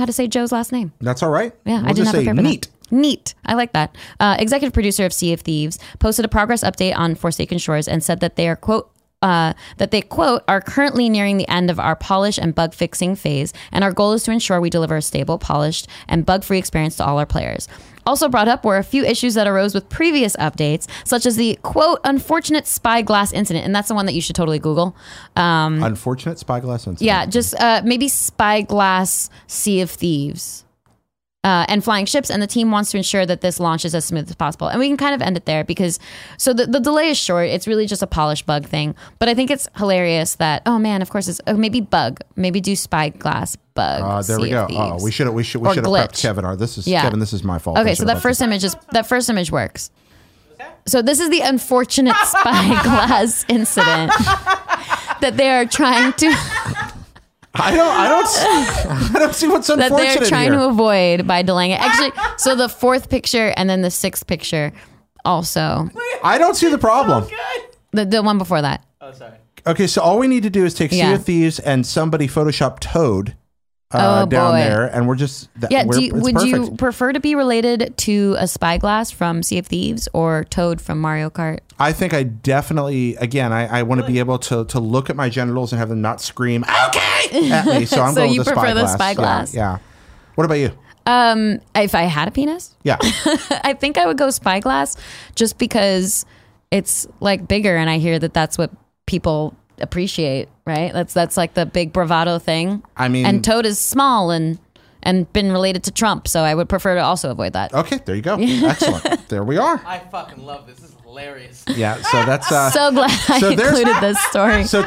S2: how to say Joe's last name.
S1: That's all right.
S2: Yeah,
S1: we'll
S2: I did
S1: just
S2: not
S1: say
S2: prepare for
S1: neat.
S2: that. Neat. I like that. Executive producer of Sea of Thieves posted a progress update on Forsaken Shores and said that they are, quote, that they, quote, are currently nearing the end of our polish and bug fixing phase, and our goal is to ensure we deliver a stable, polished, and bug-free experience to all our players. Also brought up were a few issues that arose with previous updates, such as the, quote, unfortunate spyglass incident, and that's the one that you should totally Google.
S1: Unfortunate spyglass incident.
S2: Yeah, just maybe spyglass Sea of Thieves. And flying ships, and the team wants to ensure that this launches as smooth as possible. And we can kind of end it there because, so the delay is short. It's really just a polish bug thing. But I think it's hilarious that, oh man, of course, it's maybe bug. Maybe do spyglass bug.
S1: There we go. Oh, we should have prepped Kevin. Kevin, this is my fault.
S2: Okay, so that first image works. So this is the unfortunate spyglass incident that they are trying to...
S1: I don't see what's unfortunate
S2: that they're trying
S1: here.
S2: to avoid by delaying it. Actually, so the fourth picture and then the sixth picture also.
S1: I don't see the problem.
S2: The one before that.
S3: Oh, sorry.
S1: Okay, so all we need to do is take Sea of Thieves and somebody Photoshop Toad down there, and we're just...
S2: would you prefer to be related to a spyglass from Sea of Thieves or Toad from Mario Kart?
S1: I think I definitely, again, I want to be able to look at my genitals and have them not scream, okay, at me. So I'm
S2: So
S1: going
S2: you
S1: with the
S2: prefer
S1: spyglass.
S2: the spyglass?
S1: Yeah. What about you?
S2: If I had a penis?
S1: Yeah.
S2: I think I would go spyglass just because it's like bigger and I hear that that's what people appreciate, right? That's like the big bravado thing.
S1: I mean...
S2: And Toad is small and been related to Trump, so I would prefer to also avoid that.
S1: Okay, there you go. Excellent. There we are.
S3: I fucking love this. This is hilarious.
S1: Yeah, so that's...
S2: so glad I included this story.
S1: So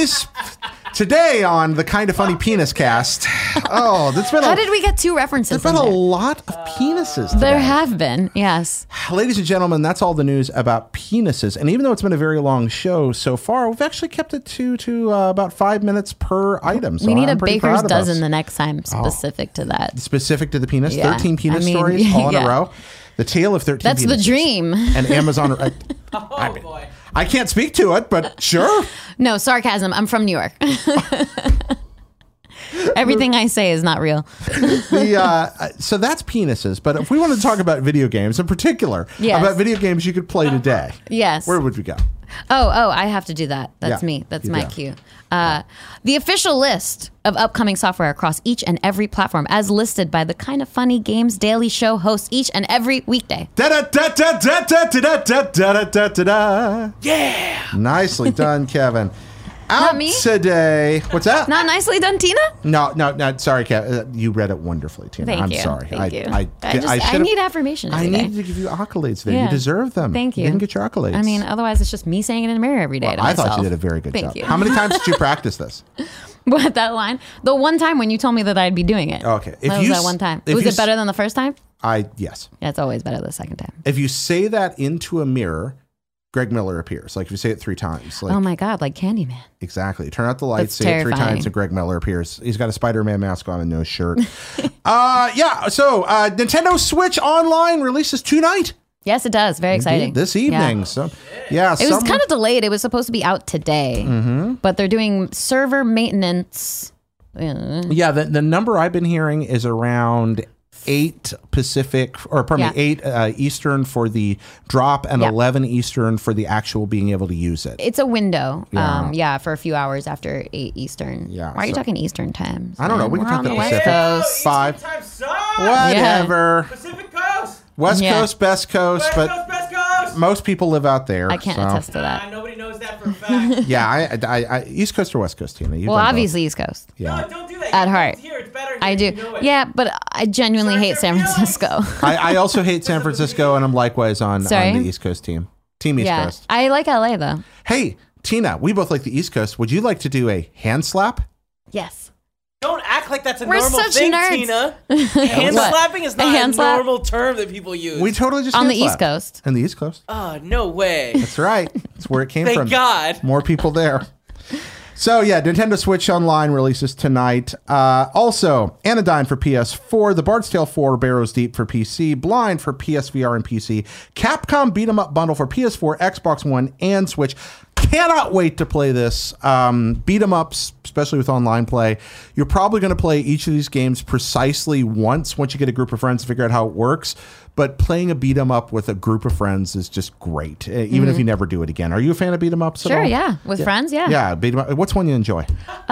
S1: today on the Kind of Funny Penis Cast,
S2: How did we get two references?
S1: There's been a lot of penises today.
S2: There have been, yes.
S1: Ladies and gentlemen, that's all the news about penises. And even though it's been a very long show so far, we've actually kept it to about 5 minutes per item. So
S2: we need
S1: I'm
S2: a
S1: pretty
S2: baker's
S1: proud of
S2: dozen
S1: us.
S2: the next time specific to that.
S1: Specific to the penis?
S2: Yeah.
S1: 13 penis
S2: I mean,
S1: stories all in
S2: yeah.
S1: a row? The tale of 13
S2: That's
S1: penises.
S2: the dream.
S1: And Amazon...
S3: Boy.
S1: I can't speak to it, but sure.
S2: No, sarcasm. I'm from New York. Everything I say is not real.
S1: So that's penises. But if we want to talk about video games in particular,
S2: Yes.
S1: about video games you could play today,
S2: Yes.
S1: where would we go?
S2: Oh, I have to do that. That's
S1: Yeah,
S2: me. That's
S1: you
S2: my
S1: do.
S2: cue. The official list of upcoming software across each and every platform, as listed by the Kind of Funny Games Daily Show hosts each and every weekday.
S1: Yeah. Nicely done, Kevin. Out
S2: Not me?
S1: today. What's that?
S2: Not nicely done, Tina?
S1: No. Sorry, Kevin. You read it wonderfully, Tina.
S2: Thank
S1: I'm
S2: you.
S1: sorry.
S2: Thank you.
S1: I
S2: I need affirmation.
S1: I
S2: every day.
S1: needed to give you accolades today.
S2: Yeah.
S1: You deserve them.
S2: Thank you.
S1: You didn't get your accolades.
S2: I mean, otherwise it's just me saying it in the mirror every day to
S1: I
S2: myself.
S1: thought you did a very good
S2: Thank
S1: job.
S2: you.
S1: How many times did you practice this?
S2: What, that line? The one time when you told me that I'd be doing it.
S1: Okay.
S2: That was that one time. Was it better than the first time?
S1: Yes.
S2: Yeah, it's always better the second time.
S1: If you say that into a mirror, Greg Miller appears. Like if you say it 3 times. Like,
S2: Oh my God, like Candyman.
S1: Exactly. Turn out the lights,
S2: That's
S1: say it 3
S2: terrifying.
S1: times, and Greg Miller appears. He's got a Spider-Man mask on and no shirt. So Nintendo Switch Online releases tonight.
S2: Yes, it does. Very exciting.
S1: This evening.
S2: Yeah.
S1: So,
S2: It was kind of delayed. It was supposed to be out today, but they're doing server maintenance.
S1: Yeah, the number I've been hearing is around 8 Pacific, or pardon me, 8 Eastern for the drop and 11 Eastern for the actual being able to use it.
S2: It's a window.
S1: Yeah.
S2: For a few hours after 8 Eastern.
S1: Yeah,
S2: Why are you
S1: so-
S2: talking Eastern times?
S1: I don't know. We
S2: We're
S1: can talk
S2: on
S1: the
S2: the West
S1: Pacific.
S2: Coast.
S1: 5.
S3: Time sucks.
S1: Whatever.
S3: Pacific Coast.
S1: West
S2: Yeah.
S1: Coast, Best Coast,
S3: West
S1: but
S3: Coast, Best Coast.
S1: most people live out there.
S2: I can't
S1: so.
S2: attest to that.
S3: Nobody knows that for a fact.
S1: Yeah, I East Coast or West Coast, Tina? You've
S2: Well,
S1: done both.
S2: obviously East Coast.
S1: Yeah.
S3: No, don't do that.
S2: At
S3: You
S2: heart.
S3: moved Here. It's better here.
S2: I do.
S3: You know it.
S2: Yeah, but I genuinely
S3: Sorry,
S2: hate San
S3: your feelings.
S2: Francisco.
S1: I also hate San Francisco, and I'm likewise on
S2: Sorry?
S1: the East Coast team. Team East
S2: Yeah.
S1: Coast.
S2: I like LA though.
S1: Hey, Tina, we both like the East Coast. Would you like to do a hand slap?
S2: Yes.
S3: Don't act like that's a
S2: We're
S3: normal
S2: such
S3: thing,
S2: nerds.
S3: Tina. Hand
S2: What?
S3: slapping is
S2: A
S3: not a
S2: hand slap?
S3: normal term that people use.
S1: We totally just
S2: On
S1: hand
S2: the East
S1: slapped.
S2: Coast.
S1: On the East Coast.
S3: Oh, no way.
S1: That's right. That's where it came
S3: Thank
S1: from.
S3: God.
S1: More people there. So yeah, Nintendo Switch Online releases tonight. Also, Anodyne for PS4, The Bard's Tale 4, Barrows Deep for PC, Blind for PSVR and PC, Capcom Beat 'em Up Bundle for PS4, Xbox One, and Switch. Cannot wait to play this. Beat 'em ups, especially with online play. You're probably going to play each of these games precisely once you get a group of friends to figure out how it works. But playing a beat 'em up with a group of friends is just great, even if you never do it again. Are you a fan of beat 'em ups?
S2: Sure, yeah, with friends, yeah.
S1: Yeah, beat 'em up. What's one you enjoy?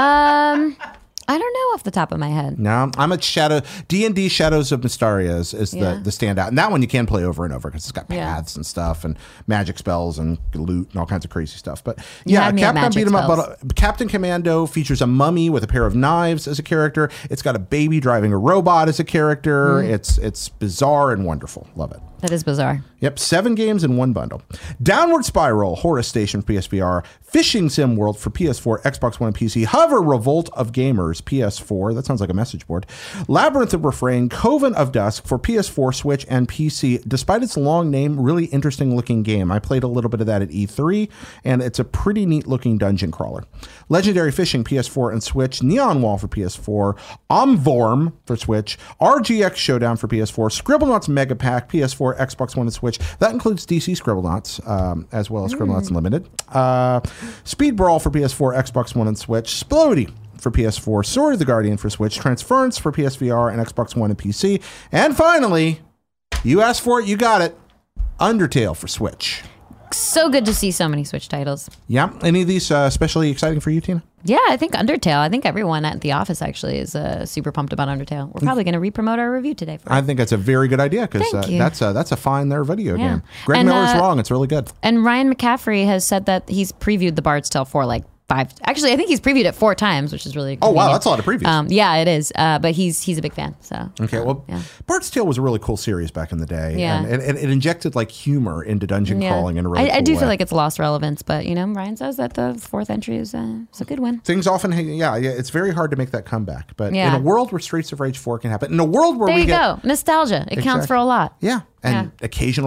S2: I don't know off the top of my head.
S1: No, I'm a D&D Shadows of Mysteria is the standout. And that one you can play over and over because it's got paths and stuff and magic spells and loot and all kinds of crazy stuff. But yeah, Capcom beat 'em up. But Captain Commando features a mummy with a pair of knives as a character. It's got a baby driving a robot as a character. It's bizarre and wonderful. Love it.
S2: That is bizarre.
S1: Yep, 7 games in one bundle. Downward Spiral, Horus Station for PSVR, Fishing Sim World for PS4, Xbox One, and PC, Hover Revolt of Gamers, PS4, that sounds like a message board, Labyrinth of Refrain, Coven of Dusk for PS4, Switch, and PC. Despite its long name, really interesting looking game. I played a little bit of that at E3, and it's a pretty neat looking dungeon crawler. Legendary Fishing, PS4 and Switch, Neon Wall for PS4, Omvorm for Switch, RGX Showdown for PS4, Scribblenauts Mega Pack, PS4, Xbox One, and Switch. That includes DC Scribblenauts, as well as Scribblenauts Unlimited. Speed Brawl for PS4, Xbox One, and Switch. Splody for PS4, Sword of the Guardian for Switch, Transference for PSVR and Xbox One and PC. And finally, you asked for it, you got it, Undertale for Switch.
S2: So good to see so many Switch titles.
S1: Yeah. Any of these especially exciting for you, Tina?
S2: Yeah, I think Undertale. I think everyone at the office actually is super pumped about Undertale. We're probably going to re-promote our review today.
S1: I think that's a very good idea because that's a fine there video game. Greg Miller's wrong. It's really good.
S2: And Ryan McCaffrey has said that he's previewed The Bard's Tale for like 5. Actually, I think he's previewed it 4 times, which is really convenient.
S1: Oh wow, that's a lot of previews.
S2: Yeah, it is. But he's a big fan. So
S1: okay, well, Bard's Tale was a really cool series back in the day.
S2: Yeah,
S1: and it injected like humor into dungeon crawling in a really
S2: I
S1: cool
S2: do
S1: way.
S2: feel like it's lost relevance, but Ryan says that the 4th entry is a good one.
S1: Things often, it's very hard to make that comeback. But in a world where Streets of Rage 4 can happen, in a world where
S2: there you go, nostalgia, it counts for a lot.
S1: Yeah, and occasional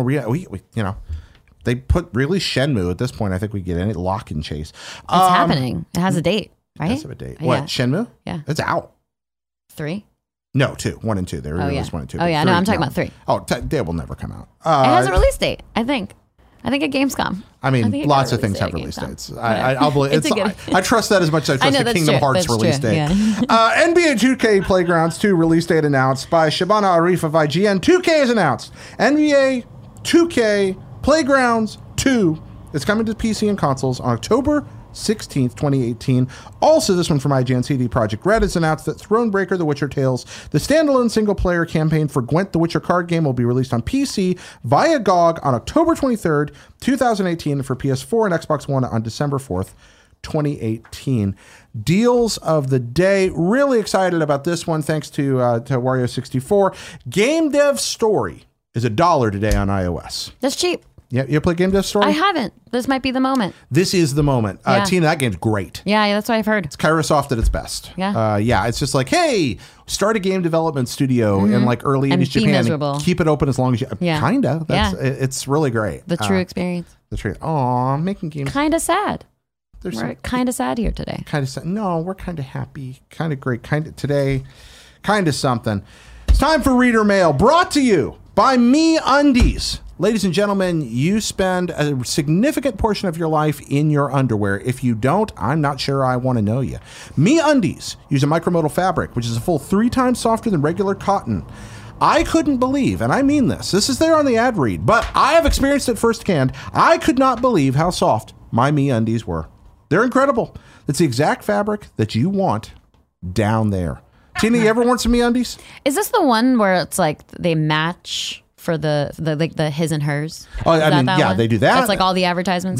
S1: They put really Shenmue at this point. I think we get any Lock and Chase.
S2: It's happening. It has a date, right?
S1: It has a date. What, Shenmue?
S2: Yeah.
S1: It's out.
S2: 3?
S1: No, 2. 1 and 2. They released 1 and 2.
S2: Oh, yeah. No, I'm talking about 3.
S1: Oh, they will never come out.
S2: It has a release date, I think. I think at Gamescom.
S1: I mean, lots of things have release dates. I'll believe I trust that as much as I trust the Kingdom Hearts release date. Yeah. NBA 2K Playgrounds 2 release date announced by Shabana Arif of IGN. 2K is announced. NBA 2K Playgrounds 2 is coming to PC and consoles on October 16th, 2018. Also, this one from IGN. CD Projekt Red has announced that Thronebreaker: The Witcher Tales, the standalone single-player campaign for Gwent the Witcher card game, will be released on PC via GOG on October 23rd, 2018, and for PS4 and Xbox One on December 4th, 2018. Deals of the day. Really excited about this one, thanks to Wario64. Game Dev Story is $1 today on iOS.
S2: That's cheap.
S1: Yeah, you play Game Dev Story?
S2: I haven't. This might be the moment.
S1: This is the moment. Tina, that game's great.
S2: Yeah, that's what I've heard.
S1: It's Kairosoft at its best.
S2: Yeah.
S1: It's just like, hey, start a game development studio in like early 80s Japan.
S2: Miserable.
S1: And keep it open as long as you... Kinda. It's really great.
S2: The true experience.
S1: Aw, making games...
S2: Kinda sad. We're kind of sad here today.
S1: Kind of sad. No, we're kind of happy. Kind of great. Kind of today. Kind of something. It's time for Reader Mail, brought to you by MeUndies. Ladies and gentlemen, you spend a significant portion of your life in your underwear. If you don't, I'm not sure I want to know you. MeUndies use a micromodal fabric, which is a full 3 times softer than regular cotton. I couldn't believe, and I mean this is there on the ad read, but I have experienced it firsthand. I could not believe how soft my MeUndies were. They're incredible. It's the exact fabric that you want down there. Tina, you ever worn some MeUndies?
S2: Is this the one where it's like they match for the his and hers?
S1: Oh, I mean, yeah, they do that.
S2: That's like all the advertisements.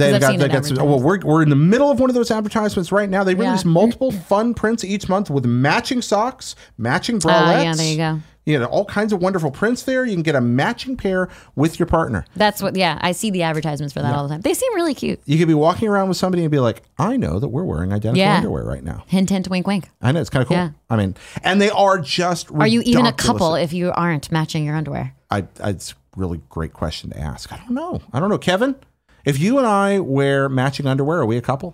S1: We're in the middle of one of those advertisements right now. They release multiple fun prints each month with matching socks, matching bralettes.
S2: Yeah, there you go.
S1: All kinds of wonderful prints there. You can get a matching pair with your partner.
S2: That's what, I see the advertisements for that all the time. They seem really cute.
S1: You could be walking around with somebody and be like, I know that we're wearing identical underwear right now.
S2: Hint, hint, wink, wink.
S1: I know, it's kind of cool. Yeah. I mean, and they are just ridiculous.
S2: Are you even a couple if you aren't matching your underwear?
S1: It's a really great question to ask. I don't know. Kevin, if you and I wear matching underwear, are we a couple?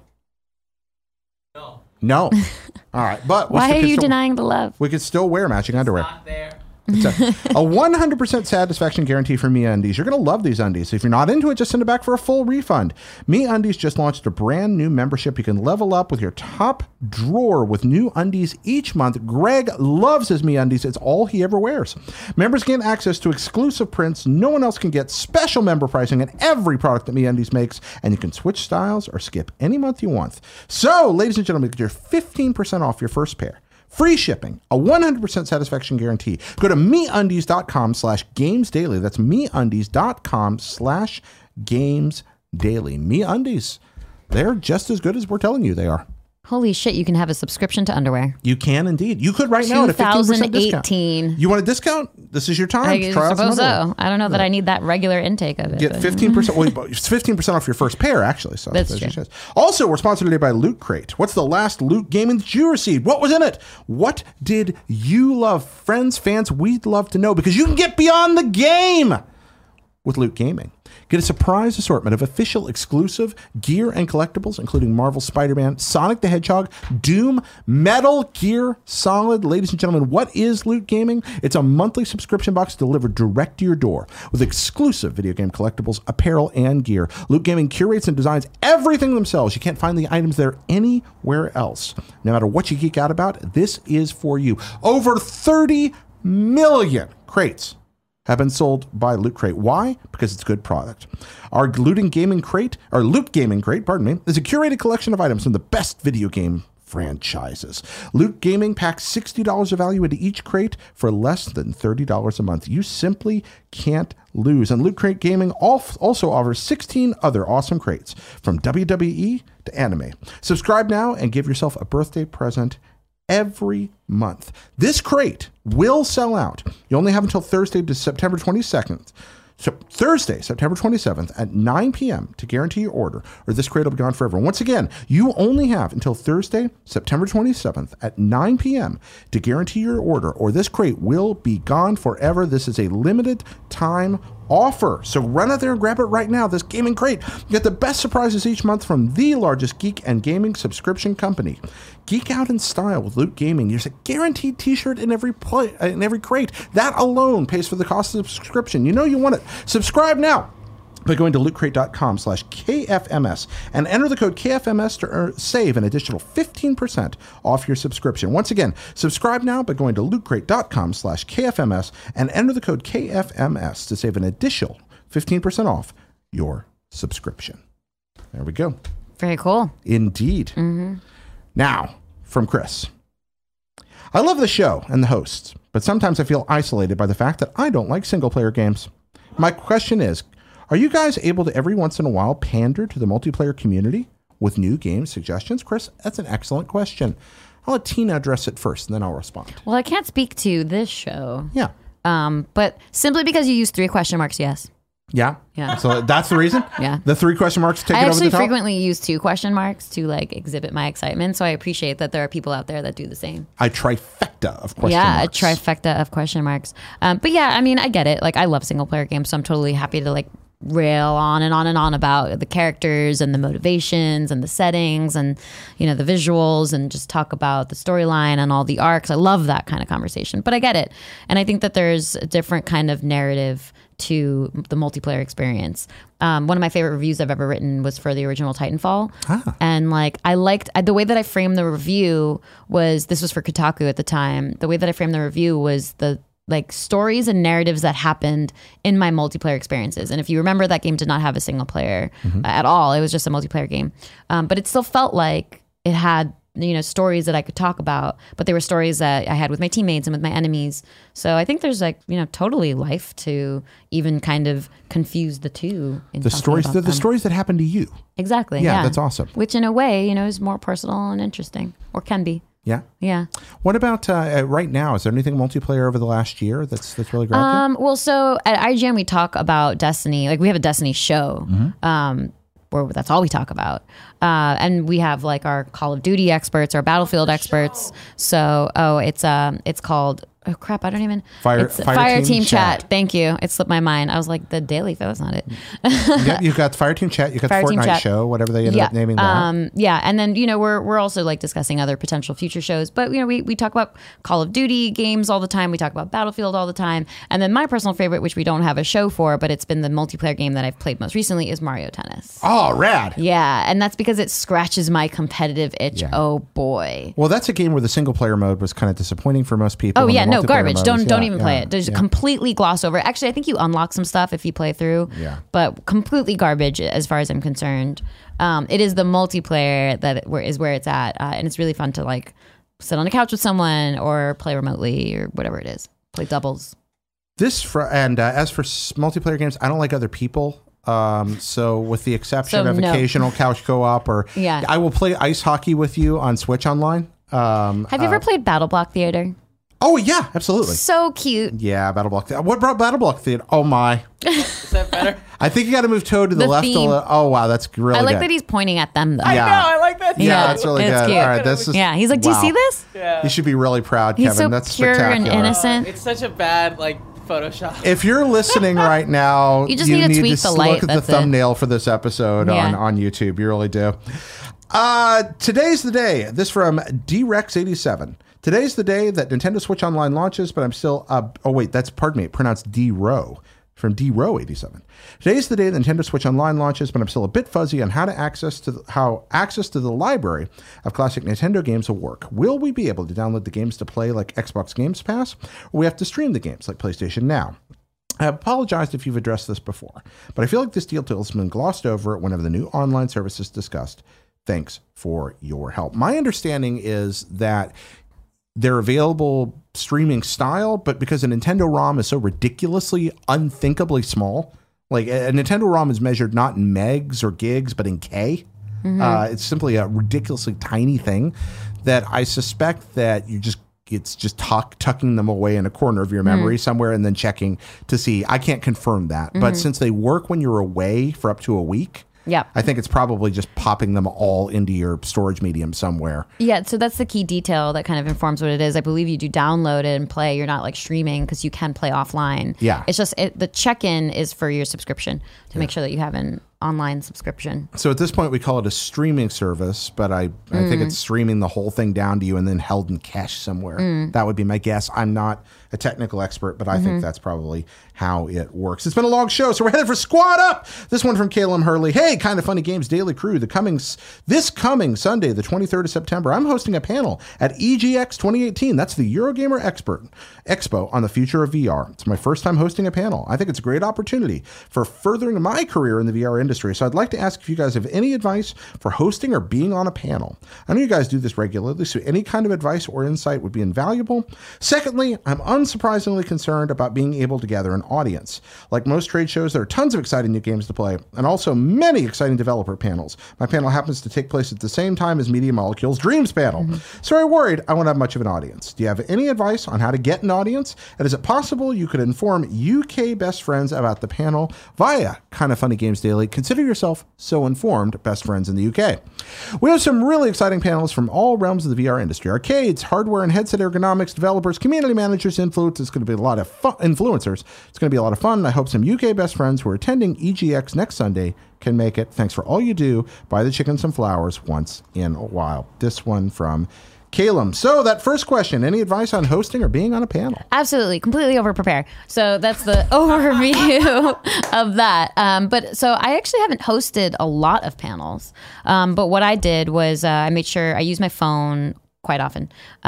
S1: No. All right. But
S2: why are you denying the love?
S1: We could still wear matching underwear.
S4: Not there.
S1: It's a 100% satisfaction guarantee for MeUndies. You're going to love these undies. If you're not into it, just send it back for a full refund. MeUndies just launched a brand new membership. You can level up with your top drawer with new undies each month. Greg loves his MeUndies. It's all he ever wears. Members gain access to exclusive prints no one else can get, special member pricing on every product that MeUndies makes, and you can switch styles or skip any month you want. So, ladies and gentlemen, get your 15% off your first pair. Free shipping, a 100% satisfaction guarantee. Go to MeUndies.com/gamesdaily. That's MeUndies.com/gamesdaily. MeUndies. They're just as good as we're telling you they are.
S2: Holy shit, you can have a subscription to underwear.
S1: You can indeed. You could right now at a 15% discount.
S2: 2018.
S1: You want a discount? This is your time.
S2: I suppose so. I don't know that I need that regular intake of it.
S1: Get 15%. Well, it's 15% off your first pair, actually. So
S2: that's true.
S1: Also, we're sponsored today by Loot Crate. What's the last Loot gaming that you received? What was in it? What did you love? Friends, fans, we'd love to know, because you can get beyond the game with Loot Gaming. Get a surprise assortment of official exclusive gear and collectibles, including Marvel Spider-Man, Sonic the Hedgehog, Doom, Metal Gear Solid. Ladies and gentlemen, what is Loot Gaming? It's a monthly subscription box delivered direct to your door with exclusive video game collectibles, apparel, and gear. Loot Gaming curates and designs everything themselves. You can't find the items there anywhere else. No matter what you geek out about, this is for you. Over 30 million crates have been sold by Loot Crate. Why? Because it's good product. Our Loot Gaming Crate, is a curated collection of items from the best video game franchises. Loot Gaming packs $60 of value into each crate for less than $30 a month. You simply can't lose. And Loot Crate Gaming also offers 16 other awesome crates, from WWE to anime. Subscribe now and give yourself a birthday present every month. This crate will sell out. You only have until Thursday, September 22nd. So Thursday, September 27th at 9 p.m. to guarantee your order, or this crate will be gone forever. Once again, you only have until Thursday, September 27th at 9 p.m. to guarantee your order, or this crate will be gone forever. This is a limited time offer. So run out there and grab it right now. This gaming crate. Get the best surprises each month from the largest geek and gaming subscription company. Geek out in style with Loot Gaming. There's a guaranteed t-shirt in every crate. That alone pays for the cost of the subscription. You know you want it. Subscribe now by going to lootcrate.com/KFMS and enter the code KFMS to save an additional 15% off your subscription. Once again, subscribe now by going to lootcrate.com/KFMS and enter the code KFMS to save an additional 15% off your subscription. There we go.
S2: Very cool.
S1: Indeed. Mm-hmm. Now, from Chris. I love the show and the hosts, but sometimes I feel isolated by the fact that I don't like single-player games. My question is, are you guys able to every once in a while pander to the multiplayer community with new game suggestions? Chris, that's an excellent question. I'll let Tina address it first, and then I'll respond.
S2: Well, I can't speak to this show.
S1: Yeah.
S2: But simply because you use 3 question marks, yes.
S1: Yeah?
S2: Yeah.
S1: So that's the reason?
S2: Yeah.
S1: The 3 question marks take it over the top?
S2: I actually frequently use 2 question marks to exhibit my excitement, so I appreciate that there are people out there that do the same.
S1: A trifecta of question marks.
S2: Yeah, a trifecta of question marks. But yeah, I mean, I get it. I love single player games, so I'm totally happy to rail on and on and on about the characters and the motivations and the settings and, the visuals, and just talk about the storyline and all the arcs. I love that kind of conversation, but I get it. And I think that there's a different kind of narrative to the multiplayer experience. One of my favorite reviews I've ever written was for the original Titanfall. And I liked the way that I framed the review this was for Kotaku at the time. The way that I framed the review was the stories and narratives that happened in my multiplayer experiences. And if you remember, that game did not have a single player at all. It was just a multiplayer game. But it still felt like it had, stories that I could talk about, but they were stories that I had with my teammates and with my enemies. So I think there's totally life to even kind of confuse the two.
S1: The stories that happen to you.
S2: Exactly.
S1: Yeah, that's awesome.
S2: Which in a way, is more personal and interesting, or can be.
S1: Yeah.
S2: Yeah.
S1: What about right now? Is there anything multiplayer over the last year that's really grabbed you?
S2: Well, so at IGN we talk about Destiny. We have a Destiny show. Where that's all we talk about. And we have our Call of Duty experts, our Battlefield experts. So, it's called Oh crap! I don't even.
S1: Fire
S2: Team
S1: Chat.
S2: Chat. Thank you. It slipped my mind. I was like the Daily. That was not it.
S1: You've got Fire Team Chat. You've got
S2: Fire Team
S1: Fortnite
S2: Chat.
S1: Show, whatever they ended up naming that.
S2: Yeah, and then we're also like discussing other potential future shows. But we talk about Call of Duty games all the time. We talk about Battlefield all the time. And then my personal favorite, which we don't have a show for, but it's been the multiplayer game that I've played most recently, is Mario Tennis.
S1: Oh, rad!
S2: Yeah, and that's because it scratches my competitive itch.
S1: Yeah.
S2: Oh boy.
S1: Well, that's a game where the single player mode was kind of disappointing for most people.
S2: Oh
S1: and
S2: yeah,
S1: the
S2: no
S1: multiplayer
S2: garbage.
S1: mode
S2: Don't even play it. Just completely gloss over it. Actually, I think you unlock some stuff if you play through.
S1: Yeah.
S2: But completely garbage as far as I'm concerned. It is the multiplayer is where it's at, and it's really fun to like sit on a couch with someone or play remotely or whatever it is. Play doubles.
S1: As for multiplayer games, I don't like other people. So with the exception of occasional couch co-op I will play ice hockey with you on Switch Online.
S2: Have you ever played Battle Block Theater?
S1: Oh yeah, absolutely.
S2: So cute.
S1: Yeah, Battle Block Theater. What brought Battle Block Theater? Oh my.
S3: Is that better?
S1: I think you got to move Toad to the left. Oh wow, that's really good.
S2: I like that he's pointing at them though.
S1: Yeah.
S3: I know, I like that.
S1: Yeah, it's really good.
S2: Cute.
S1: All right, this is.
S2: Yeah, he's like, do you see this?
S3: Yeah.
S1: You should be really proud,
S2: He's
S1: Kevin.
S2: so
S1: That's
S2: pure and
S1: spectacular.
S2: innocent.
S3: It's such a bad Photoshop.
S1: If you're listening right now,
S2: you just need to tweak the light.
S1: Look at the thumbnail for this episode on YouTube. You really do. Today's the day. This from DRex87. Today's the day that Nintendo Switch Online launches, but I'm still. Pronounced D-Row from D-Row87. Today's the day that Nintendo Switch Online launches, but I'm still a bit fuzzy on how access to the library of classic Nintendo games will work. Will we be able to download the games to play like Xbox Games Pass, or we have to stream the games like PlayStation Now? I have apologized if you've addressed this before, but I feel like this detail has been glossed over whenever the new online service is discussed. Thanks for your help. My understanding is that they're available streaming style, but because a Nintendo ROM is so ridiculously, unthinkably small, like a Nintendo ROM is measured not in megs or gigs, but in K. It's simply a ridiculously tiny thing that I suspect that it's just tucking them away in a corner of your memory somewhere and then checking to see. I can't confirm that, but since they work when you're away for up to a week,
S2: Yeah.
S1: I think it's probably just popping them all into your storage medium somewhere.
S2: Yeah, so that's the key detail that kind of informs what it is. I believe you do download it and play. You're not like streaming because you can play offline.
S1: Yeah.
S2: It's just the check-in is for your subscription to make sure that you have an online subscription.
S1: So at this point, we call it a streaming service, but I think it's streaming the whole thing down to you and then held in cache somewhere. That would be my guess. I'm not a technical expert, but I think that's probably how it works. It's been a long show, so we're headed for Squad Up. This one from Caleb Hurley. Hey, Kind of Funny Games Daily Crew. This coming Sunday, the 23rd of September, I'm hosting a panel at EGX 2018. That's the Eurogamer Expo on the future of VR. It's my first time hosting a panel. I think it's a great opportunity for furthering my career in the VR industry. So I'd like to ask if you guys have any advice for hosting or being on a panel. I know you guys do this regularly, so any kind of advice or insight would be invaluable. Secondly, I'm unsurprisingly concerned about being able to gather an audience. Like most trade shows, there are tons of exciting new games to play, and also many exciting developer panels. My panel happens to take place at the same time as Media Molecule's Dreams panel. So I'm worried I won't have much of an audience. Do you have any advice on how to get an audience? And is it possible you could inform UK best friends about the panel via Kind of Funny Games Daily? Consider yourself so informed, best friends in the UK. We have some really exciting panels from all realms of the VR industry. Arcades, hardware and headset ergonomics, developers, community managers, influencers. It's going to be a lot of fun. Influencers. It's going to be a lot of fun. I hope some UK best friends who are attending EGX next Sunday can make it. Thanks for all you do. Buy the chicken some flowers once in a while. This one from Caleb. So that first question, any advice on hosting or being on a panel?
S2: Absolutely. Completely over-prepare. So that's the overview of that. But so I actually haven't hosted a lot of panels. But what I did was I made sure I use my phone quite often.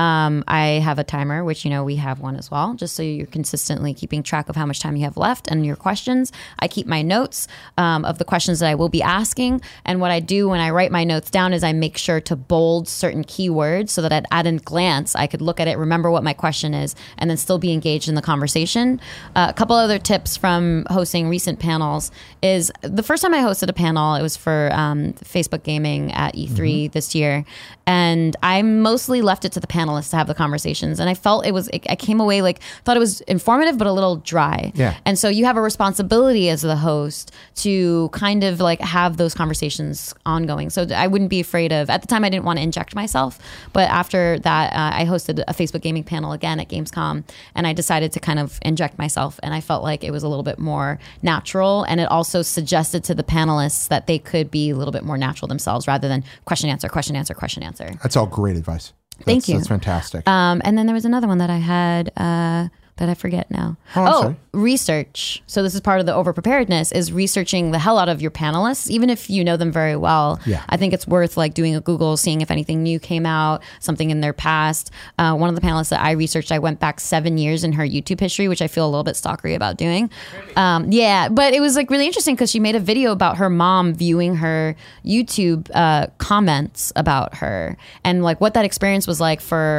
S2: I have a timer, which, we have one as well, just so you're consistently keeping track of how much time you have left and your questions. I keep my notes of the questions that I will be asking. And what I do when I write my notes down is I make sure to bold certain keywords so that at a glance, I could look at it, remember what my question is, and then still be engaged in the conversation. A couple other tips from hosting recent panels is the first time I hosted a panel, it was for Facebook Gaming at E3 this year. And I mostly mostly left it to the panelists to have the conversations. And I felt I came away thought it was informative, but a little dry.
S1: Yeah.
S2: And so you have a responsibility as the host to kind of like have those conversations ongoing. So I wouldn't be afraid of, at the time I didn't want to inject myself, but after that I hosted a Facebook gaming panel again at Gamescom, and I decided to kind of inject myself, and I felt like it was a little bit more natural, and it also suggested to the panelists that they could be a little bit more natural themselves rather than question, answer, question, answer, question, answer.
S1: That's all great advice.
S2: Thank you.
S1: That's fantastic.
S2: And then there was another one that I had that I forget now.
S1: Sorry.
S2: Research. So this is part of the over-preparedness, is researching the hell out of your panelists, even if you know them very well.
S1: Yeah.
S2: I think it's worth like doing a Google, seeing if anything new came out, something in their past. One of the panelists that I researched, I went back 7 years in her YouTube history, which I feel a little bit stalkery about doing. Yeah, but it was like really interesting because she made a video about her mom viewing her YouTube comments about her, and like what that experience was like for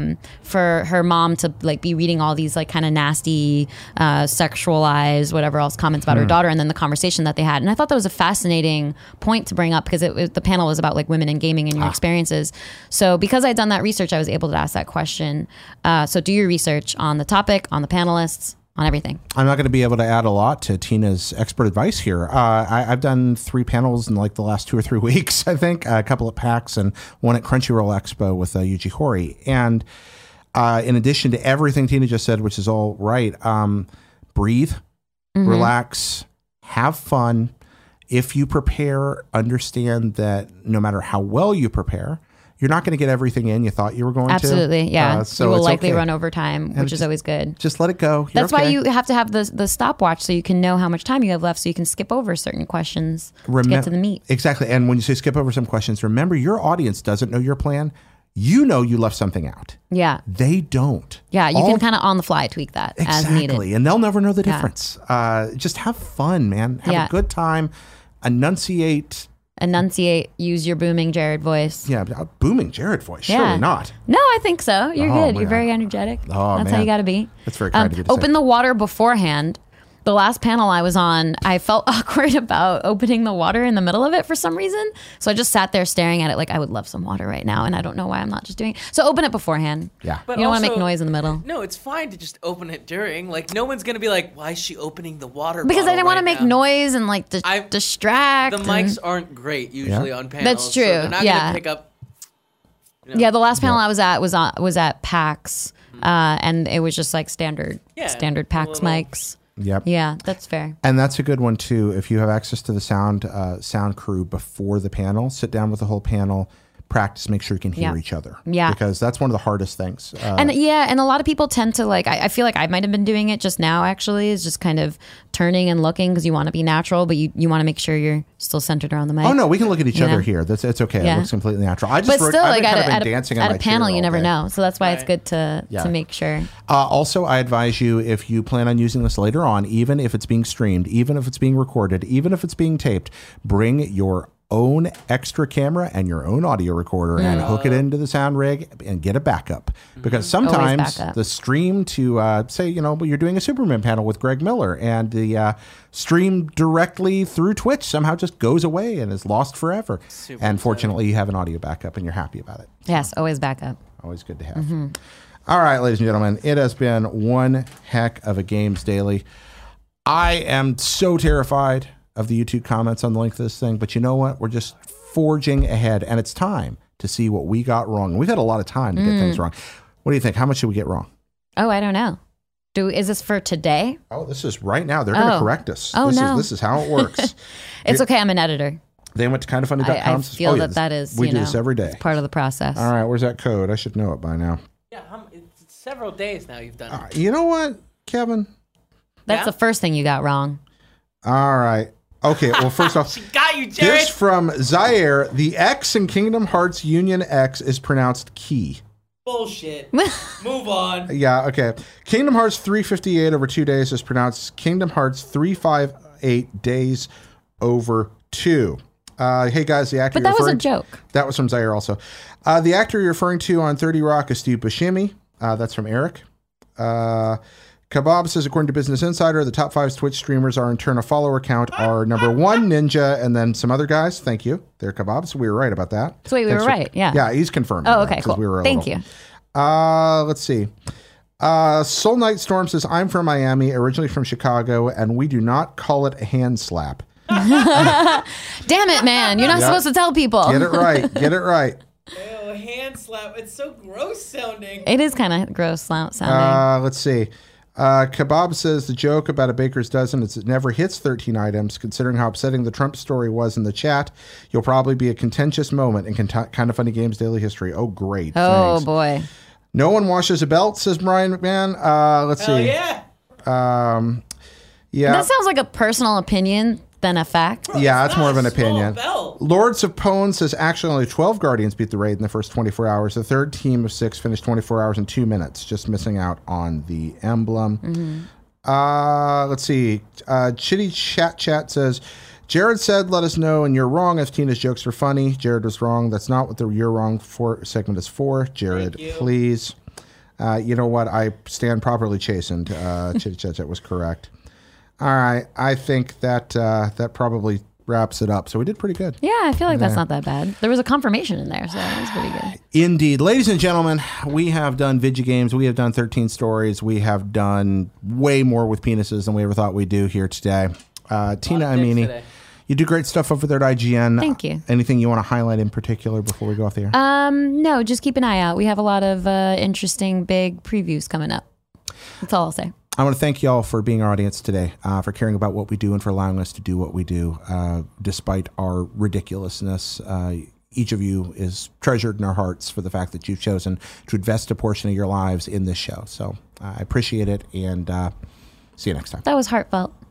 S2: her mom to like be reading all these like kind of nasty, sexualized, whatever else comments about her daughter, and then the conversation that they had. And I thought that was a fascinating point to bring up because the panel was about like women in gaming and your experiences. So because I'd done that research, I was able to ask that question. So do your research on the topic, on the panelists, on everything.
S1: I'm not going to be able to add a lot to Tina's expert advice here. I've done 3 panels in like the last 2 or 3 weeks, I think, a couple at PAX and one at Crunchyroll Expo with Yuji Horii. And in addition to everything Tina just said, which is all right, breathe, relax, have fun. If you prepare, understand that no matter how well you prepare, you're not going to get everything in you thought you were going to.
S2: Absolutely, yeah.
S1: So
S2: you will
S1: it's
S2: likely
S1: okay.
S2: run over time, which is always good.
S1: Just let it go. You're
S2: That's why
S1: okay.
S2: you have to have the stopwatch so you can know how much time you have left, so you can skip over certain questions to get to the meat.
S1: Exactly. And when you say skip over some questions, remember your audience doesn't know your plan. You know you left something out.
S2: Yeah.
S1: They don't.
S2: Yeah, you can kind of on the fly tweak that as needed.
S1: Exactly. And they'll never know the difference. Just have fun, man. Have a good time. Enunciate,
S2: use your booming Jared voice.
S1: Yeah, booming Jared voice. Surely not.
S2: No, I think so. You're good.
S1: man.
S2: You're very energetic.
S1: Oh,
S2: That's
S1: man.
S2: how you got to be.
S1: That's very kind of you to
S2: Open
S1: say.
S2: the water beforehand. The last panel I was on, I felt awkward about opening the water in the middle of it for some reason. So I just sat there staring at it like I would love some water right now, and I don't know why I'm not just doing it. So open it beforehand.
S1: Yeah.
S3: But
S2: You don't want to
S3: also-
S2: make noise in the middle.
S3: No, it's fine to just open it during. Like, no one's going to be like, why is she opening the water
S2: Because I
S3: bottle
S2: didn't want to
S3: right
S2: make
S3: now?
S2: noise and like distract.
S3: The mics aren't great usually on panels.
S2: That's true,
S3: So they're not
S2: yeah.
S3: going to pick up.
S2: Yeah, the last panel I was at was at PAX, and it was just like standard PAX
S3: little-
S2: mics.
S1: Yep.
S2: Yeah, that's fair.
S1: And that's a good one too. If you have access to the sound crew before the panel, sit down with the whole panel, practice, make sure you can hear each other.
S2: Yeah.
S1: Because that's one of the hardest things.
S2: And a lot of people tend to like, I feel like I might have been doing it just now actually, is just kind of turning and looking because you want to be natural, but you want to make sure you're still centered around the mic.
S1: Oh no, we can look at each
S2: You
S1: other
S2: know?
S1: here. It's okay.
S2: Yeah.
S1: It looks completely natural.
S2: But still, like
S1: I've been
S2: at
S1: dancing on
S2: a
S1: my
S2: panel,
S1: chair
S2: you never
S1: all day.
S2: know. So that's why it's
S3: Right.
S2: good to
S1: Yeah.
S2: make sure.
S1: Also, I advise you, if you plan on using this later on, even if it's being streamed, even if it's being recorded, even if it's being taped, bring your own extra camera and your own audio recorder and hook it into the sound rig and get a backup. Because sometimes
S2: backup.
S1: the stream to, say, you're doing a Superman panel with Greg Miller and the stream directly through Twitch somehow just goes away and is lost forever. And fortunately, you have an audio backup and you're happy about it.
S2: Yes, always back up.
S1: Always good to have. All right, ladies and gentlemen, it has been one heck of a Games Daily. I am so terrified of the YouTube comments on the link to this thing, but you know what? We're just forging ahead, and it's time to see what we got wrong. We've had a lot of time to get things wrong. What do you think? How much should we get wrong?
S2: Oh, I don't know. Is this for today?
S1: Oh, this is right now. They're going to correct us.
S2: Oh, no.
S1: This is how it works.
S2: It's okay. I'm an editor.
S1: They went to kindoffunny.com.
S2: I feel that is,
S1: we do this every day.
S2: part of the process.
S1: All right, where's that code? I should know it by now.
S3: Yeah, it's several days now you've done it.
S1: You know what, Kevin?
S2: That's
S3: Yeah?
S2: the first thing you got wrong.
S1: All right. Okay, well, first off,
S3: She got you, Jared.
S1: this from Zaire, the X in Kingdom Hearts Union X is pronounced key.
S3: Bullshit. Move on.
S1: Yeah, okay. Kingdom Hearts 358 over 2 days is pronounced Kingdom Hearts 358 days over 2. Hey guys, the actor
S2: But that was a
S1: referring-
S2: joke.
S1: That was from Zaire also. The actor you're referring to on 30 Rock is Steve Buscemi. That's from Eric. Kebab says, according to Business Insider, the top 5 Twitch streamers are in turn a follower count are number 1, Ninja, and then some other guys. Thank you. They're Kebab. So we were right about that.
S2: So wait, we were right. Yeah.
S1: Yeah, he's confirmed.
S2: Oh, okay, cool. Thank you.
S1: Let's see. Soul Knight Storm says, I'm from Miami, originally from Chicago, and we do not call it a hand slap.
S2: Damn it, man. You're not supposed to tell people.
S1: Get it right. Get it right.
S3: Ew, hand slap. It's so gross sounding.
S2: It is kind of gross sounding.
S1: Let's see. Kebab says the joke about a baker's dozen is it never hits 13 items. Considering how upsetting the Trump story was in the chat, you'll probably be a contentious moment in Kind of Funny Games daily history. Oh, great.
S2: Oh,
S1: Thanks.
S2: boy.
S1: No one washes a belt, says Brian McMahon. Let's
S3: Hell
S1: see.
S3: yeah.
S1: Yeah.
S2: That sounds like a personal opinion than a fact.
S3: Bro,
S1: Yeah,
S3: it's
S1: that's more of
S3: not
S1: an
S3: a small
S1: opinion.
S3: belt.
S1: Lords of Pwn says actually only 12 Guardians beat the raid in the first 24 hours. The third team of 6 finished 24 hours and 2 minutes, just missing out on the emblem. Let's see. Chitty Chat says, Jared said, let us know, and you're wrong if Tina's jokes are funny. Jared was wrong. That's not what the You're Wrong for segment is for. Jared, please. You know what? I stand properly chastened. Chitty Chat was correct. All right. I think that that probably wraps it up. So we did pretty good.
S2: Yeah, I feel like that's not that bad. There was a confirmation in there, so that was pretty good.
S1: Indeed. Ladies and gentlemen, we have done Vigigames. We have done 13 stories. We have done way more with penises than we ever thought we'd do here today. Tina Amini, you do great stuff over there at IGN.
S2: Thank you.
S1: Anything you want to highlight in particular before we go off the air?
S2: No, just keep an eye out. We have a lot of interesting big previews coming up. That's all I'll say.
S1: I want to thank y'all for being our audience today, for caring about what we do and for allowing us to do what we do, despite our ridiculousness. Each of you is treasured in our hearts for the fact that you've chosen to invest a portion of your lives in this show. So I appreciate it, and see you next time.
S2: That was heartfelt.